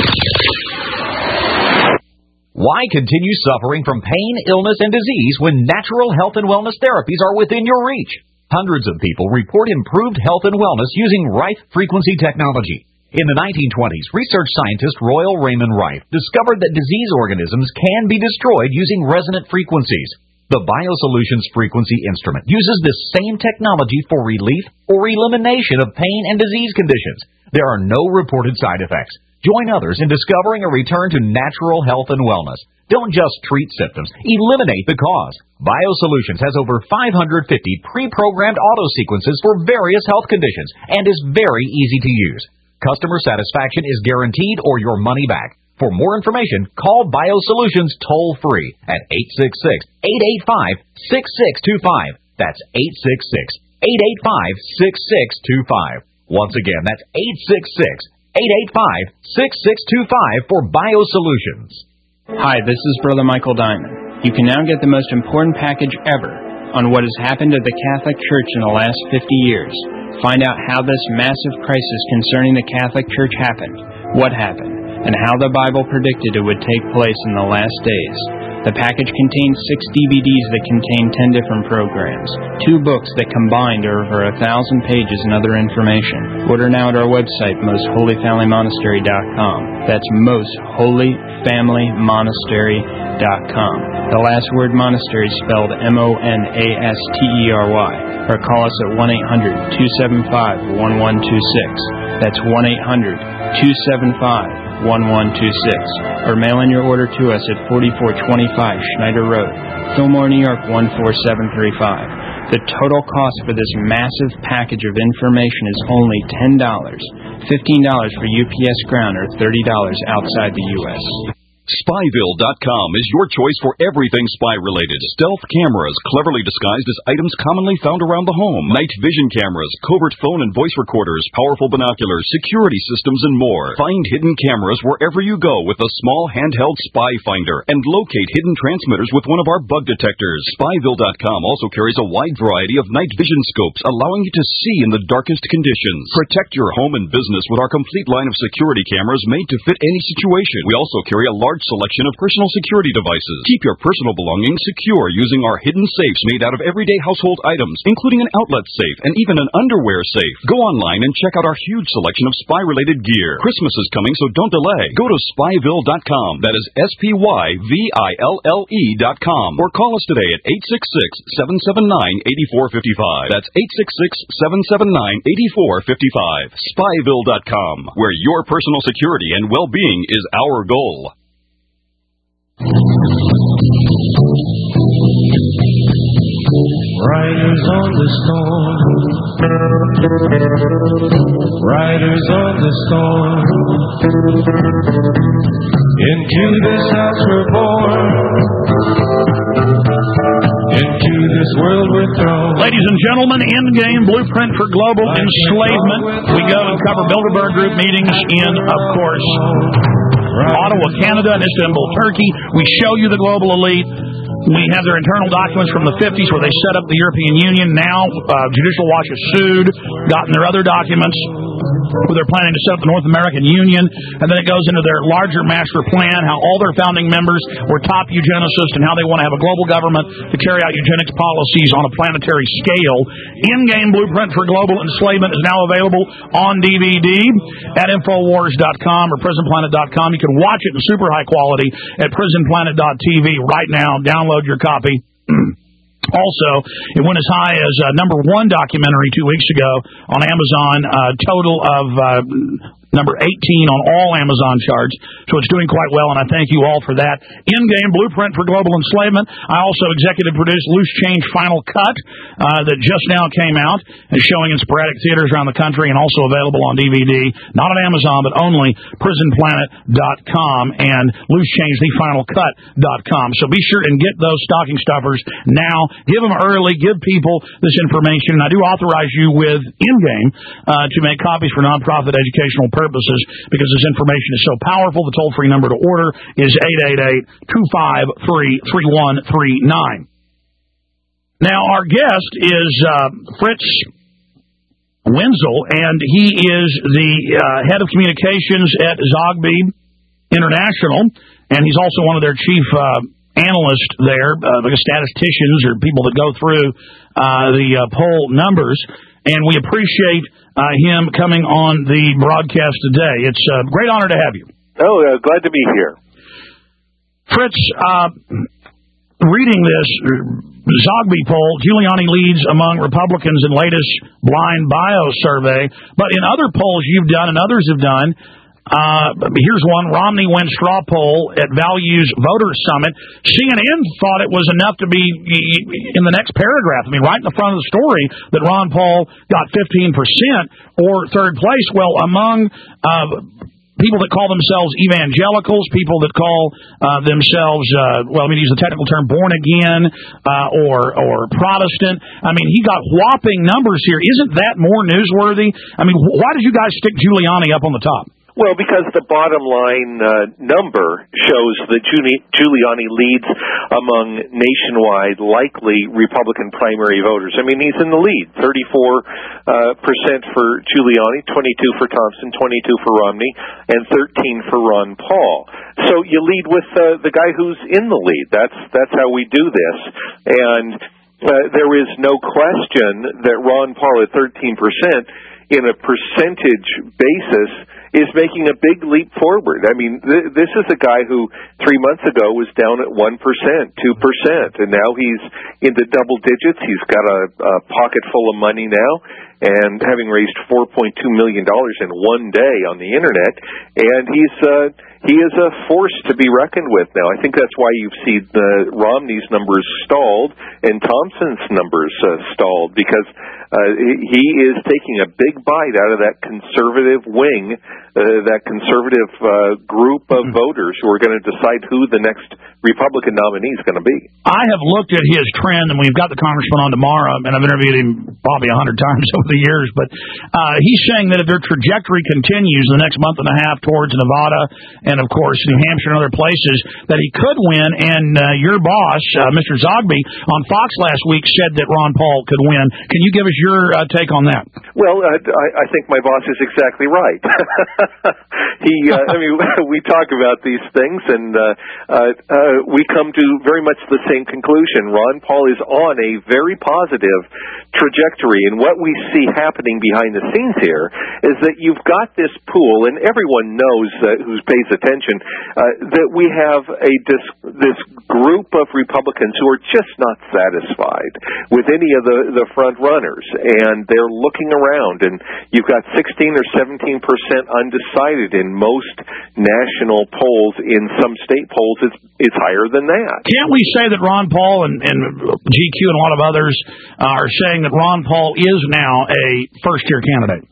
Why continue suffering from pain, illness, and disease when natural health and wellness therapies are within your reach? Hundreds of people report improved health and wellness using Rife frequency technology. In the nineteen twenties, research scientist Royal Raymond Rife discovered that disease organisms can be destroyed using resonant frequencies. The BioSolutions frequency instrument uses this same technology for relief or elimination of pain and disease conditions. There are no reported side effects. Join others in discovering a return to natural health and wellness. Don't just treat symptoms, eliminate the cause. BioSolutions has over five hundred fifty pre-programmed auto sequences for various health conditions and is very easy to use. Customer satisfaction is guaranteed or your money back. For more information, call BioSolutions toll-free at eight six six, eight eight five, six six two five. That's eight six six, eight eight five, six six two five. Once again, that's eight six six, eight eight five, six six two five for BioSolutions. Hi, this is Brother Michael Diamond. You can now get the most important package ever on what has happened at the Catholic Church in the last fifty years. Find out how this massive crisis concerning the Catholic Church happened, what happened, and how the Bible predicted it would take place in the last days. The package contains six D V Ds that contain ten different programs, two books that combined are over a thousand pages and other information. Order now at our website, most holy family monastery dot com. That's most holy family monastery dot com. The last word monastery is spelled M O N A S T E R Y. Or call us at one eight hundred, two seven five, one one two six. That's one eight hundred, two seven five, one one two six. Or mail in your order to us at forty-four twenty-five Schneider Road, Fillmore, New York one four seven three five. The total cost for this massive package of information is only ten dollars, fifteen dollars for U P S ground, or thirty dollars outside the U S Spyville dot com is your choice for everything spy-related. Stealth cameras, cleverly disguised as items commonly found around the home. Night vision cameras, covert phone and voice recorders, powerful binoculars, security systems, and more. Find hidden cameras wherever you go with a small handheld spy finder and locate hidden transmitters with one of our bug detectors. Spyville dot com also carries a wide variety of night vision scopes, allowing you to see in the darkest conditions. Protect your home and business with our complete line of security cameras made to fit any situation. We also carry a large selection of personal security devices. Keep your personal belongings secure using our hidden safes made out of everyday household items, including an outlet safe and even an underwear safe. Go online and check out our huge selection of spy-related gear. Christmas is coming, so don't delay. Go to Spyville dot com. That is S P Y V I L L E dot com. Or call us today at eight six six, seven seven nine, eight four five five. That's eight six six, seven seven nine, eight four five five. Spyville dot com, where your personal security and well-being is our goal. Riders on the storm, riders on the storm, into this house we're born, into this world we're thrown. Ladies and gentlemen, Endgame Blueprint for Global Enslavement. We go and cover Bilderberg Group meetings in, of course, Ottawa, Canada, and Istanbul, Turkey. We show you the global elite. We have their internal documents from the fifties where they set up the European Union. Now, uh, Judicial Watch has sued, gotten their other documents where they're planning to set up the North American Union. And then it goes into their larger master plan, how all their founding members were top eugenicists and how they want to have a global government to carry out eugenics policies on a planetary scale. Endgame Blueprint for Global Enslavement is now available on D V D at Infowars dot com or Prison Planet dot com. You can watch it in super high quality at Prison Planet dot T V right now. Download your copy. Also, it went as high as uh, number one documentary two weeks ago on Amazon, uh, total of uh, number eighteen on all Amazon charts, so it's doing quite well, and I thank you all for that. Endgame Blueprint for Global Enslavement. I also executive produced Loose Change Final Cut uh, that just now came out and showing in sporadic theaters around the country and also available on D V D, not on Amazon, but only Prison Planet dot com and Loose Change the Final Cut dot com. So be sure and get those stocking stuffers now. Give them early. Give people this information. And I do authorize you with Endgame uh, to make copies for nonprofit educational purposes. purposes because this information is so powerful. The toll-free number to order is eight eight eight, two five three, three one three nine. Now, our guest is uh, Fritz Wenzel, and he is the uh, head of communications at Zogby International, and he's also one of their chief uh, analysts there, uh, like statisticians or people that go through uh, the uh, poll numbers. And we appreciate uh, him coming on the broadcast today. It's a great honor to have you. Oh, uh, glad to be here. Fritz, uh, reading this Zogby poll, Giuliani leads among Republicans in latest blind bio survey. But in other polls you've done and others have done, uh, here's one, Romney wins straw poll at Values Voters Summit. C N N thought it was enough to be in the next paragraph. I mean, right in the front of the story that Ron Paul got fifteen percent or third place. Well, among uh, people that call themselves evangelicals, people that call uh, themselves, uh, well, I mean, use the technical term, born again uh, or or Protestant. I mean, he got whopping numbers here. Isn't that more newsworthy? I mean, why did you guys stick Giuliani up on the top? Well, because the bottom line uh, number shows that Giuliani leads among nationwide likely Republican primary voters. I mean, he's in the lead, thirty-four percent uh, for Giuliani, twenty-two for Thompson, twenty-two for Romney, and thirteen for Ron Paul. So you lead with uh, the guy who's in the lead. That's that's how we do this. And uh, there is no question that Ron Paul at thirteen percent in a percentage basis is making a big leap forward. I mean, th- this is a guy who three months ago was down at one percent, two percent, and now he's in the double digits. He's got a, a pocket full of money now, and having raised four point two million dollars in one day on the Internet, and he's uh, he is a force to be reckoned with now. I think that's why you've seen the Romney's numbers stalled and Thompson's numbers uh, stalled, because uh, he is taking a big bite out of that conservative wing, uh, that conservative uh, group of mm-hmm. voters who are going to decide who the next Republican nominee is going to be. I have looked at his trend, and we've got the congressman on tomorrow, and I've interviewed him probably a hundred times over the years, but uh, he's saying that if their trajectory continues the next month and a half towards Nevada and, of course, New Hampshire and other places, that he could win. And uh, your boss, uh, Mister Zogby, on Fox last week said that Ron Paul could win. Can you give us your uh, take on that? Well, uh, I, I think my boss is exactly right. he, uh, I mean, we talk about these things, and uh, uh, uh, we come to very much the same conclusion. Ron Paul is on a very positive trajectory, and what we see happening behind the scenes here is that you've got this pool, and everyone knows uh, who pays attention, uh, that we have a this, this group of Republicans who are just not satisfied with any of the, the front runners, and they're looking around, and you've got sixteen or seventeen percent undecided in most national polls. In some state polls, it's, it's higher than that. Can't we say that Ron Paul and, and G Q and a lot of others are saying that Ron Paul is now a first-tier candidate?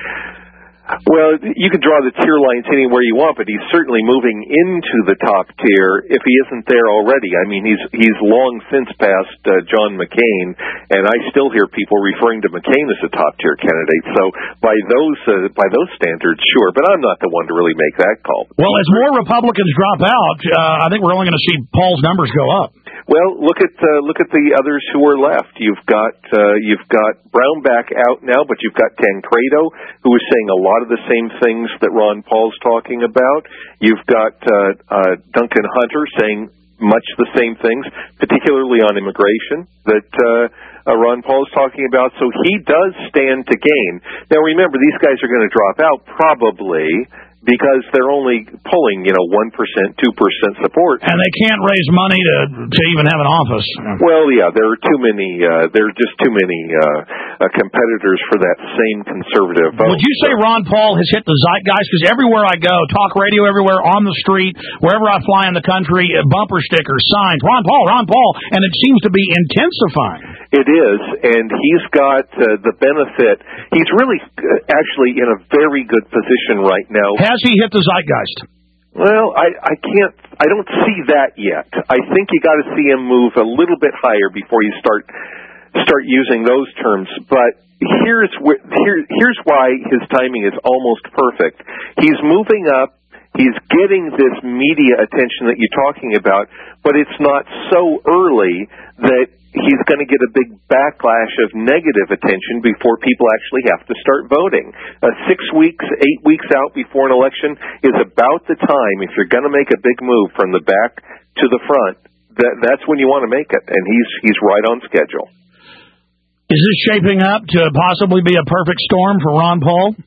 Well, you can draw the tier lines anywhere you want, but he's certainly moving into the top tier if he isn't there already. I mean, he's he's long since passed uh, John McCain, and I still hear people referring to McCain as a top tier candidate. So by those uh, by those standards, sure, but I'm not the one to really make that call. Well, as more Republicans drop out, uh, I think we're only going to see Paul's numbers go up. Well, look at uh, look at the others who are left. You've got uh, you've got Brownback out now, but you've got Tancredo, who is saying a lot of the same things that Ron Paul's talking about. You've got uh, uh, Duncan Hunter saying much the same things, particularly on immigration, that uh, uh, Ron Paul's talking about. So he does stand to gain. Now, remember, these guys are going to drop out probably because they're only pulling, you know, one percent, two percent support. And they can't raise money to to even have an office. Well, yeah, there are too many, uh, there are just too many uh, uh, competitors for that same conservative vote. Would you say Ron Paul has hit the zeitgeist? Because everywhere I go, talk radio everywhere, on the street, wherever I fly in the country, bumper stickers, signs, Ron Paul, Ron Paul, and it seems to be intensifying. It is, and he's got uh, the benefit. He's really uh, actually in a very good position right now. Has he hit the zeitgeist? Well, I, I can't, I don't see that yet. I think you got to see him move a little bit higher before you start start using those terms. But here's wh- here, here's why his timing is almost perfect. He's moving up. He's getting this media attention that you're talking about, but it's not so early that he's going to get a big backlash of negative attention before people actually have to start voting. Uh, six weeks, eight weeks out before an election is about the time, if you're going to make a big move from the back to the front, that, that's when you want to make it, and he's he's right on schedule. Is this shaping up to possibly be a perfect storm for Ron Paul?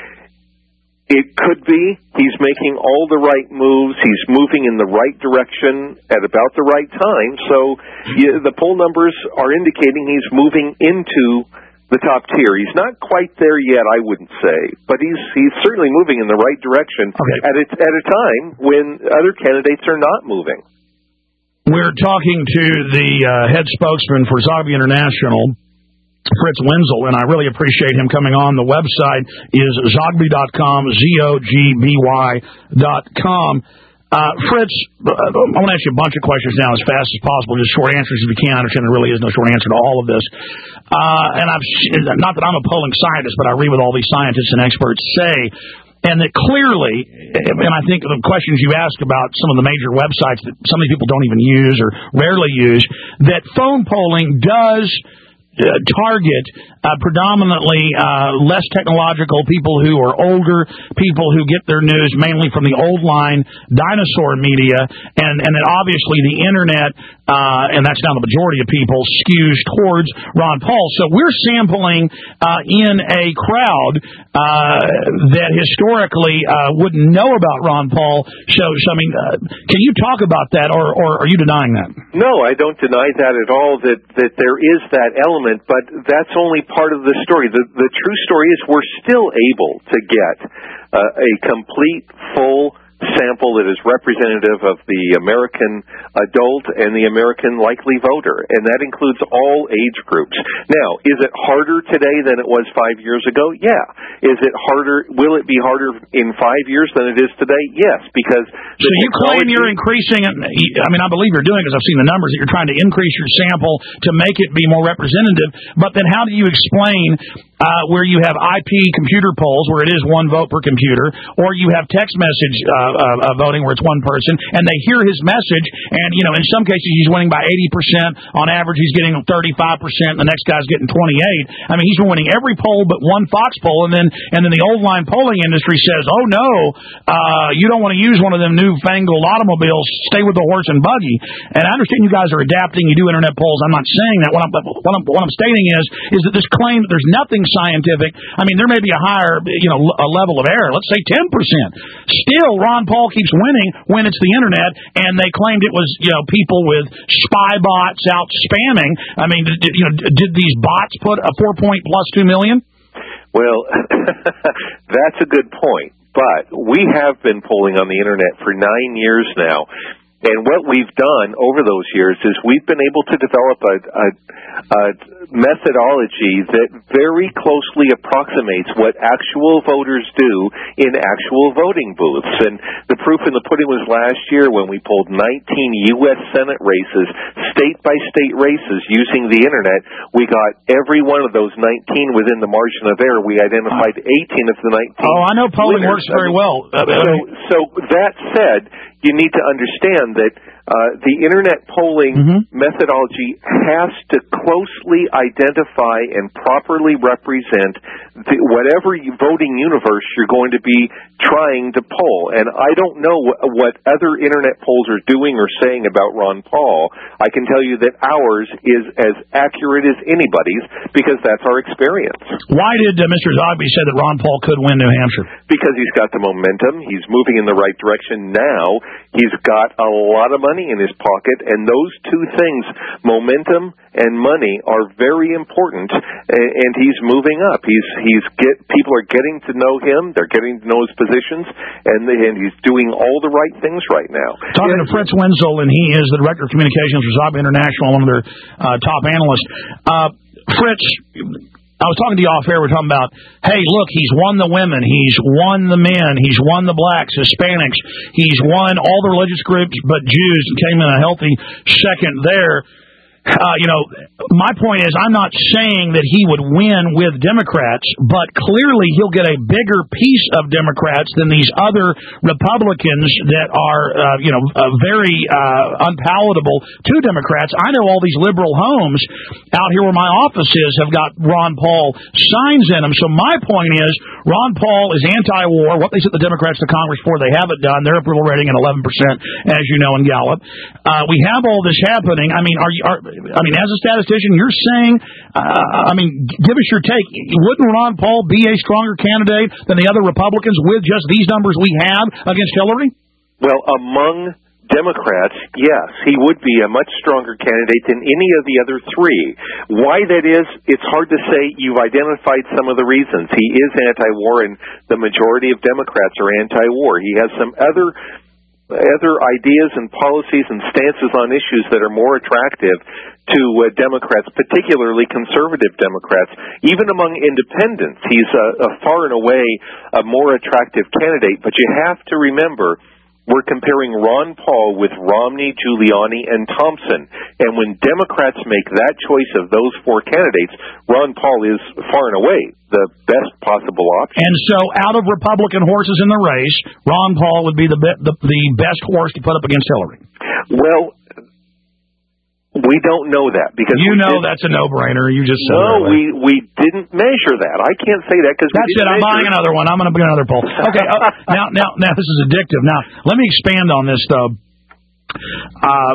It could be. He's making all the right moves. He's moving in the right direction at about the right time. So yeah, the poll numbers are indicating he's moving into the top tier. He's not quite there yet, I wouldn't say, but he's he's certainly moving in the right direction okay. at a, at a time when other candidates are not moving. We're talking to the uh, head spokesman for Zogby International, Fritz Wenzel, and I really appreciate him coming on. The website is zogby dot com, Z O G B Y dot com. Uh, Fritz, uh, I want to ask you a bunch of questions now as fast as possible, just short answers if you can. I understand there really is no short answer to all of this. Uh, and I've not that I'm a polling scientist, but I read what all these scientists and experts say. And that clearly, and I think the questions you ask about some of the major websites that some of these people don't even use or rarely use, that phone polling does Uh, target uh, predominantly uh, less technological people who are older, people who get their news mainly from the old line dinosaur media, and and then obviously the internet, uh, and that's now the majority of people, skews towards Ron Paul. So we're sampling uh, in a crowd uh, that historically uh, wouldn't know about Ron Paul. So, so I mean, uh, can you talk about that, or, or are you denying that? No, I don't deny that at all, that, that there is that element. But that's only part of the story. The, the true story is we're still able to get uh, a complete, full sample that is representative of the American adult and the American likely voter, and that includes all age groups. Now, is it harder today than it was five years ago? Yeah. Is it harder? Will it be harder in five years than it is today? Yes, because so you claim you're increasing. I mean, I believe you're doing, because I've seen the numbers, that you're trying to increase your sample to make it be more representative. But then, how do you explain uh, where you have I P computer polls where it is one vote per computer, or you have text message uh, uh, uh, voting where it's one person, and they hear his message, and you know, in some cases he's winning by eighty percent. On average, he's getting thirty-five percent, and the next guy's getting twenty-eight. I mean, he's been winning every poll but one Fox poll, and then and then the old line polling industry says, "Oh no, uh, you don't want to use one of them newfangled automobiles. Stay with the horse and buggy." And I understand you guys are adapting. You do internet polls. I'm not saying that. What I'm what I'm, what I'm stating is is that this claim that there's nothing scientific. I mean, there may be a higher, you know, a level of error. Let's say ten percent. Still, Ron Paul keeps winning when it's the internet, and they claimed it was, you know, people with spy bots out spamming. I mean, did, you know, did these bots put a four point plus two million? Well, that's a good point. But we have been polling on the internet for nine years now. And what we've done over those years is we've been able to develop a, a, a methodology that very closely approximates what actual voters do in actual voting booths. And the proof in the pudding was last year when we polled nineteen U S Senate races, state-by-state races, using the internet. We got every one of those nineteen within the margin of error. We identified eighteen of the nineteen. Oh, I know polling winners. works very well. So, so that said, you need to understand that uh, the internet polling mm-hmm. methodology has to closely identify and properly represent the, whatever voting universe you're going to be trying to poll. And I don't know what, what other internet polls are doing or saying about Ron Paul. I can tell you that ours is as accurate as anybody's, because that's our experience. Why did uh, Mister Zogby say that Ron Paul could win New Hampshire? Because he's got the momentum. He's moving in the right direction now. He's got a lot of money in his pocket, and those two things, momentum and money, are very important, and he's moving up. He's he's get people are getting to know him. They're getting to know his positions, and, the, and he's doing all the right things right now. Talking yeah. to Fritz Wenzel, and he is the Director of Communications for Zogby International, one of their uh, top analysts. Uh, Fritz, I was talking to you off air. We're talking about, hey, look, he's won the women, he's won the men, he's won the blacks, Hispanics, he's won all the religious groups but Jews, and came in a healthy second there. Uh, you know, my point is, I'm not saying that he would win with Democrats, but clearly he'll get a bigger piece of Democrats than these other Republicans that are, uh, you know, uh, very uh, unpalatable to Democrats. I know all these liberal homes out here where my office is have got Ron Paul signs in them. So my point is, Ron Paul is anti-war. What they sent the Democrats to Congress for, they haven't done. Their approval rating at eleven percent, as you know, in Gallup. Uh, we have all this happening. I mean, are you? Are, I mean, as a statistician, you're saying, uh, I mean, give us your take. Wouldn't Ron Paul be a stronger candidate than the other Republicans with just these numbers we have against Hillary? Well, among Democrats, yes, he would be a much stronger candidate than any of the other three. Why that is, it's hard to say. You've identified some of the reasons. He is anti-war, and the majority of Democrats are anti-war. He has some other other ideas and policies and stances on issues that are more attractive to uh, Democrats, particularly conservative Democrats. Even among independents, he's a, a far and away a more attractive candidate. But you have to remember, we're comparing Ron Paul with Romney, Giuliani, and Thompson. And when Democrats make that choice of those four candidates, Ron Paul is far and away the best possible option. And so out of Republican horses in the race, Ron Paul would be the, be- the, the best horse to put up against Hillary. Well, we don't know that because you know that's a no-brainer. You just said no. We we didn't measure that. I can't say that because that's it. I'm buying another one. I'm going to buy another poll. Okay. uh, now now now this is addictive. Now let me expand on this though. Uh,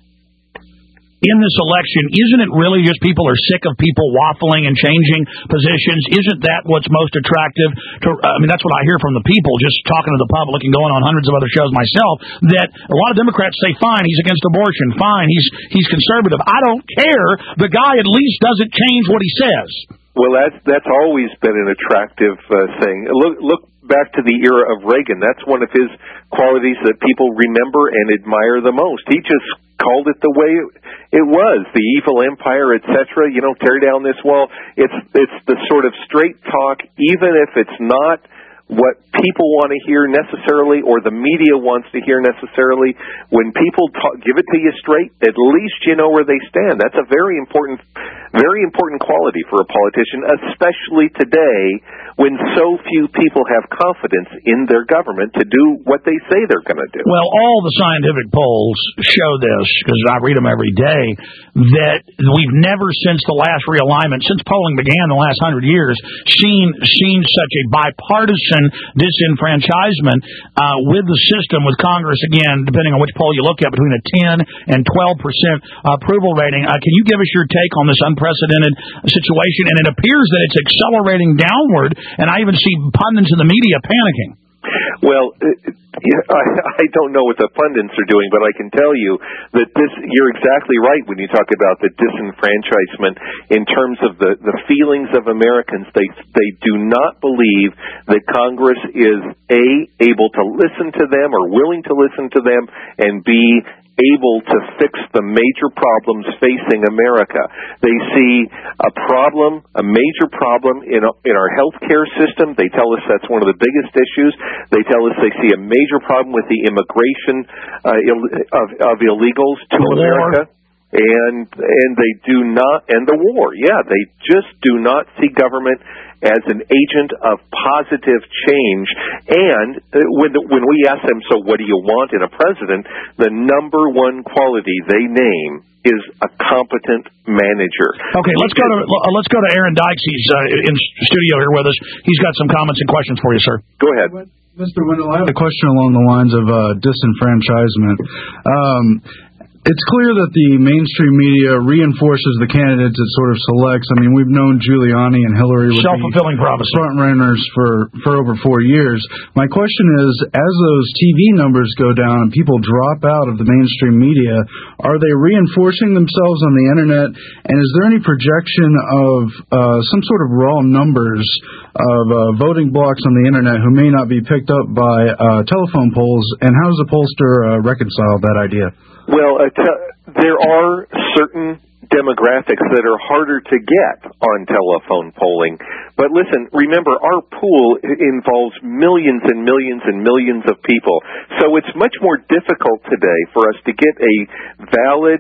in this election, isn't it really just people are sick of people waffling and changing positions? Isn't that what's most attractive? To, I mean, that's what I hear from the people, just talking to the public and going on hundreds of other shows myself, that a lot of Democrats say, fine, he's against abortion, fine, he's he's conservative. I don't care. The guy at least doesn't change what he says. Well, that's, that's always been an attractive uh, thing. Look, look back to the era of Reagan. That's one of his qualities that people remember and admire the most. He just called it the way it was, the evil empire, et cetera. You know, tear down this wall. It's it's the sort of straight talk, even if it's not what people want to hear necessarily or the media wants to hear necessarily. When people talk, give it to you straight, at least you know where they stand. That's a very important, very important quality for a politician, especially today when so few people have confidence in their government to do what they say they're going to do. Well, all the scientific polls show this, because I read them every day, that we've never since the last realignment, since polling began the last hundred years, seen seen such a bipartisan disenfranchisement uh, with the system, with Congress, again, depending on which poll you look at, between a ten and twelve percent approval rating. Uh, can you give us your take on this unprecedented situation? And it appears that it's accelerating downward, and I even see pundits in the media panicking. Well, I, I don't know what the pundits are doing, but I can tell you that this, you're exactly right when you talk about the disenfranchisement in terms of the, the feelings of Americans. They, they do not believe that Congress is, A, able to listen to them or willing to listen to them, and B, able to fix the major problems facing America. They see a problem, a major problem in in our healthcare system. They tell us that's one of the biggest issues. They tell us they see a major problem with the immigration uh, Ill, of, of illegals to the America. War. And and they do not, and the war, yeah, they just do not see government as an agent of positive change. And when the, when we ask them, so what do you want in a president, the number one quality they name is a competent manager. Okay, let's go to uh, let's go to Aaron Dykes. He's uh, in studio here with us. He's got some comments and questions for you, sir. Go ahead. Mister Wendell, I have a question along the lines of uh, disenfranchisement. Um, It's clear that the mainstream media reinforces the candidates it sort of selects. I mean, we've known Giuliani and Hillary would self-fulfilling prophecy front runners for, for over four years. My question is, as those T V numbers go down and people drop out of the mainstream media, are they reinforcing themselves on the internet? And is there any projection of uh, some sort of raw numbers of uh, voting blocks on the internet who may not be picked up by uh, telephone polls? And how does a pollster uh, reconcile that idea? Well, uh, t- there are certain demographics that are harder to get on telephone polling. But listen, remember, our pool involves millions and millions and millions of people. So it's much more difficult today for us to get a valid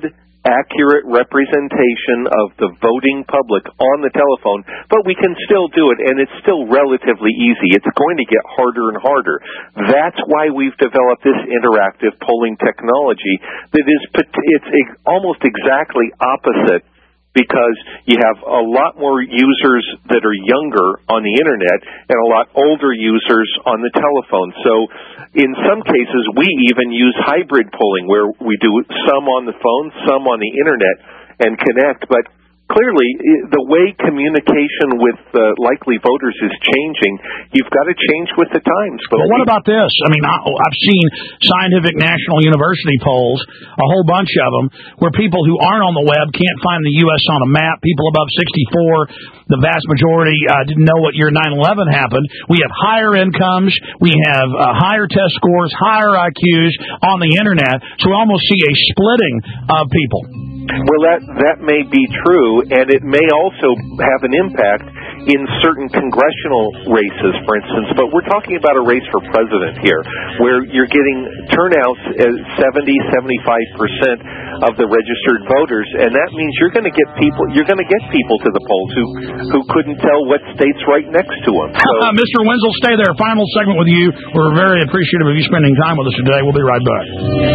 accurate representation of the voting public on the telephone, but we can still do it, and it's still relatively easy. It's going to get harder and harder. That's why we've developed this interactive polling technology that is, it's almost exactly opposite, because you have a lot more users that are younger on the internet and a lot older users on the telephone. So in some cases, we even use hybrid polling, where we do some on the phone, some on the internet, and connect. But clearly, the way communication with uh, likely voters is changing, you've got to change with the times. But what about this? I mean, I've seen Scientific National University polls, a whole bunch of them, where people who aren't on the web can't find the U S on a map. People above sixty-four, the vast majority uh, didn't know what year nine eleven happened. We have higher incomes. We have uh, higher test scores, higher I Qs on the internet. So we almost see a splitting of people. Well, that that may be true, and it may also have an impact in certain congressional races, for instance. But we're talking about a race for president here, where you're getting turnouts at seventy, seventy-five percent of the registered voters, and that means you're going to get people. You're going to get people to the polls who who couldn't tell what state's right next to them. So, uh, Mister Wenzel, stay there. Final segment with you. We're very appreciative of you spending time with us today. We'll be right back.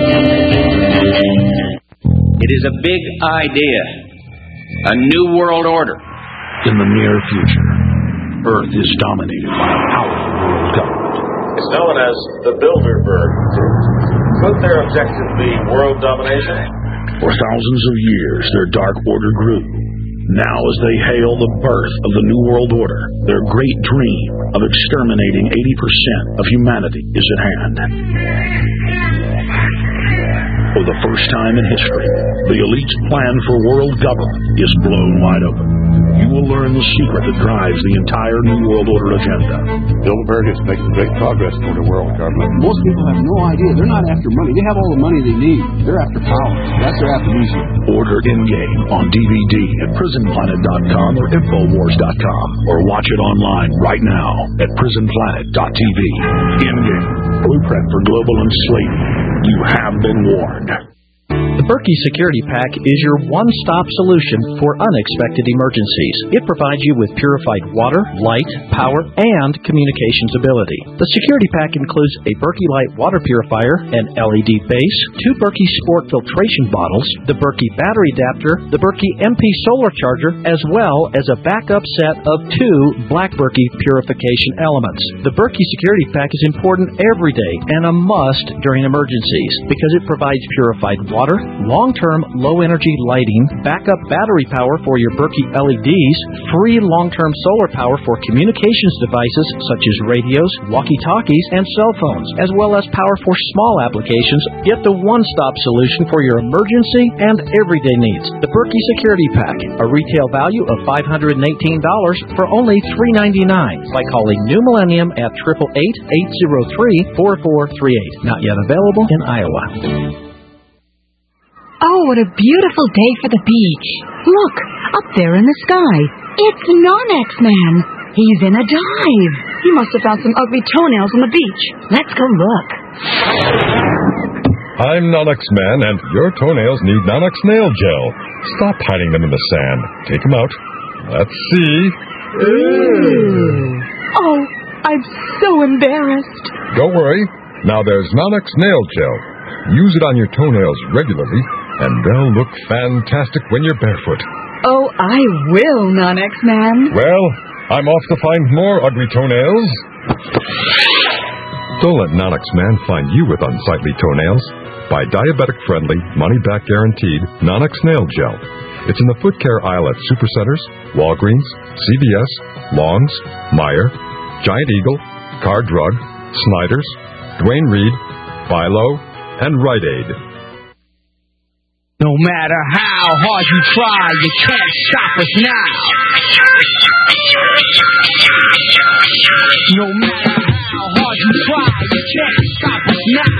It is a big idea, a new world order. In the near future, Earth is dominated by a powerful world government. It's known as the Bilderberg Group. Could their objective be world domination? For thousands of years, their dark order grew. Now, as they hail the birth of the New World Order, their great dream of exterminating eighty percent of humanity is at hand. For the first time in history, the elite's plan for world government is blown wide open. You will learn the secret that drives the entire New World Order agenda. Bilderberg is making great progress toward a world government. Most people have no idea. They're not after money. They have all the money they need. They're after power. That's their affirmation. Order in-game on D V D at prison planet dot com or infowars dot com, or watch it online right now at prison planet dot t v. In-game, blueprint for global enslavement. You have been warned. The Berkey Security Pack is your one-stop solution for unexpected emergencies. It provides you with purified water, light, power, and communications ability. The Security Pack includes a Berkey Light water purifier, an L E D base, two Berkey Sport filtration bottles, the Berkey battery adapter, the Berkey M P solar charger, as well as a backup set of two Black Berkey purification elements. The Berkey Security Pack is important every day and a must during emergencies because it provides purified water, long-term low-energy lighting, backup battery power for your Berkey L E Ds, free long-term solar power for communications devices such as radios, walkie-talkies, and cell phones, as well as power for small applications. Get the one-stop solution for your emergency and everyday needs. The Berkey Security Pack, a retail value of five hundred eighteen dollars for only three ninety-nine by calling New Millennium at eight eight eight, eight zero three, four four three eight. Not yet available in Iowa. Oh, what a beautiful day for the beach. Look, up there in the sky. It's Non-X Man. He's in a dive. He must have found some ugly toenails on the beach. Let's go look. I'm Non-X Man, and your toenails need Non-X Nail Gel. Stop hiding them in the sand. Take them out. Let's see. Ooh. Oh, I'm so embarrassed. Don't worry. Now there's Non-X Nail Gel. Use it on your toenails regularly, and they'll look fantastic when you're barefoot. Oh, I will, Non-X Man. Well, I'm off to find more ugly toenails. Don't let Non-X Man find you with unsightly toenails. Buy diabetic-friendly, money-back guaranteed Non-X Nail Gel. It's in the foot care aisle at Supercenters, Walgreens, C V S, Long's, Meijer, Giant Eagle, Car Drug, Snyder's, Duane Reade, Philo, and Rite Aid. No matter how hard you try, you can't stop us now. No matter how hard you try, you can't stop us now.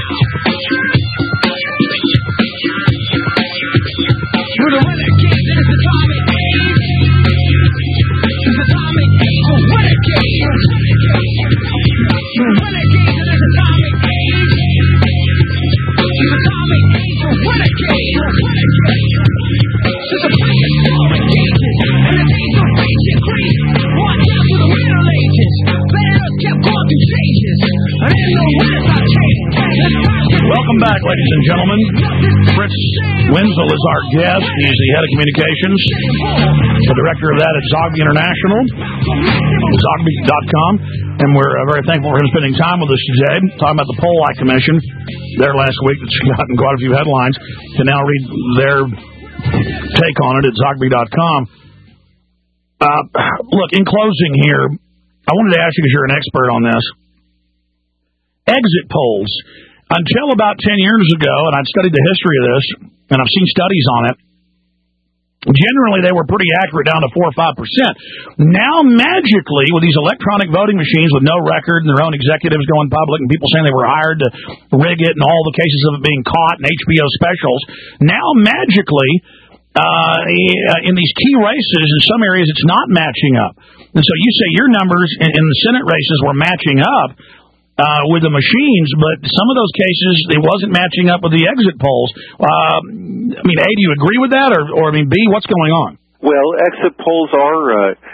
We're the renegades in this atomic age. This atomic age, we're renegades. We're renegades in this atomic age. This atomic age, we're renegades. We're renegades. back, ladies and gentlemen. Fritz Wenzel is our guest. He's the head of communications, the director of that at Zogby International, Zogby dot com, and we're uh, very thankful for him spending time with us today, talking about the Poll-Eye Commission there last week that's gotten quite a few headlines. You can now read their take on it at Zogby dot com. Uh, look, in closing here, I wanted to ask you, because you're an expert on this, exit polls. Until about ten years ago, and I'd studied the history of this, and I've seen studies on it, generally they were pretty accurate down to four or five percent. Now, magically, with these electronic voting machines with no record and their own executives going public and people saying they were hired to rig it and all the cases of it being caught and H B O specials, now magically, uh, in these key races, in some areas it's not matching up. And so you say your numbers in, in the Senate races were matching up Uh, with the machines, but some of those cases, it wasn't matching up with the exit polls. Uh, I mean, A, do you agree with that, or, or I mean, B, what's going on? Well, exit polls are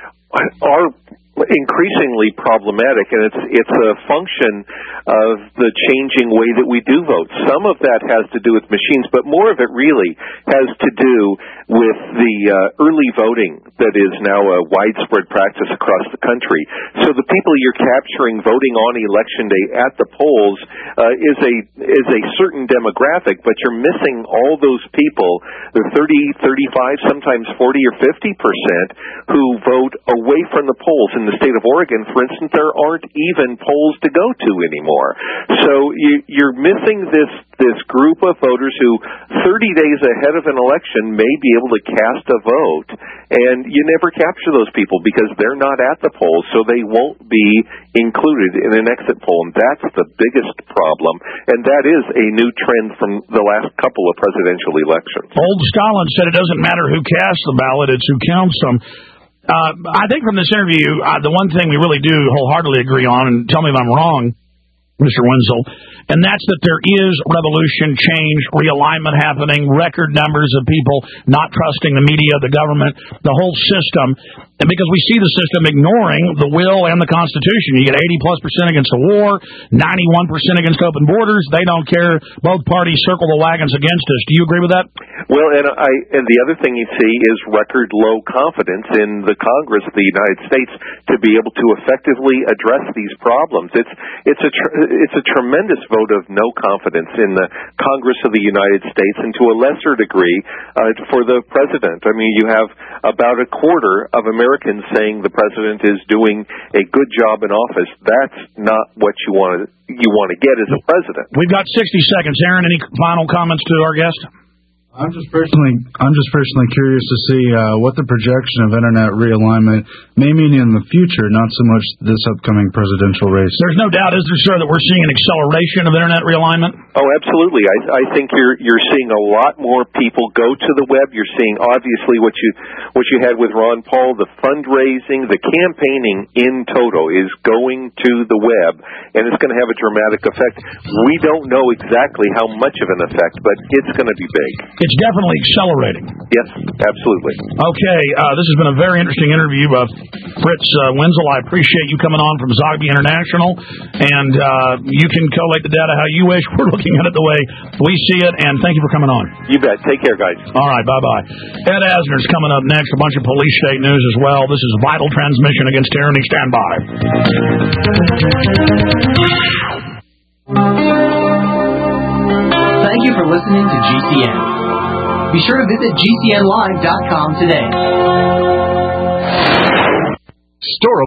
uh, are increasingly problematic, and it's it's a function of the changing way that we do vote. Some of that has to do with machines, but more of it really has to do with the uh, early voting that is now a widespread practice across the country. So the people you're capturing voting on election day at the polls uh, is a is a certain demographic, but you're missing all those people, the thirty, thirty-five, sometimes forty or fifty percent who vote away from the polls. In the state of Oregon, for instance, there aren't even polls to go to anymore. So you, you're missing this this group of voters who thirty days ahead of an election may be able to cast a vote, and you never capture those people because they're not at the polls, so they won't be included in an exit poll, and that's the biggest problem, and that is a new trend from the last couple of presidential elections. Old Stalin said it doesn't matter who casts the ballot, it's who counts them. Uh, I think from this interview, uh, the one thing we really do wholeheartedly agree on, and tell me if I'm wrong, Mister Wenzel, and that's that there is revolution, change, realignment happening, record numbers of people not trusting the media, the government, the whole system, and because we see the system ignoring the will and the Constitution. You get eighty plus percent against the war, ninety-one percent against open borders. They don't care. Both parties circle the wagons against us. Do you agree with that? Well, and I and the other thing you see is record low confidence in the Congress of the United States to be able to effectively address these problems. It's it's a tr- it's a tremendous vote of no confidence in the Congress of the United States, and to a lesser degree uh, for the president. I mean, you have about a quarter of Americans saying the president is doing a good job in office. That's not what you want to you want to get as a president. We've got sixty seconds. Aaron, any final comments to our guest? I'm just personally, I'm just personally curious to see uh, what the projection of internet realignment may mean in the future, not so much this upcoming presidential race. There's no doubt, is there, sir, that we're seeing an acceleration of internet realignment? Oh, absolutely. I, I think you're you're seeing a lot more people go to the web. You're seeing obviously what you what you had with Ron Paul, the fundraising, the campaigning in toto is going to the web, and it's going to have a dramatic effect. We don't know exactly how much of an effect, but it's going to be big. It's definitely accelerating. Yes, absolutely. Okay, uh, this has been a very interesting interview. Uh, Fritz uh, Wenzel, I appreciate you coming on from Zogby International, and uh, you can collate the data how you wish. We're looking at it the way we see it, and thank you for coming on. You bet. Take care, guys. All right, bye-bye. Ed Asner's coming up next, a bunch of police state news as well. This is Vital Transmission Against Tyranny. Stand by. Thank you for listening to G C N. Be sure to visit G C N live dot com today. Store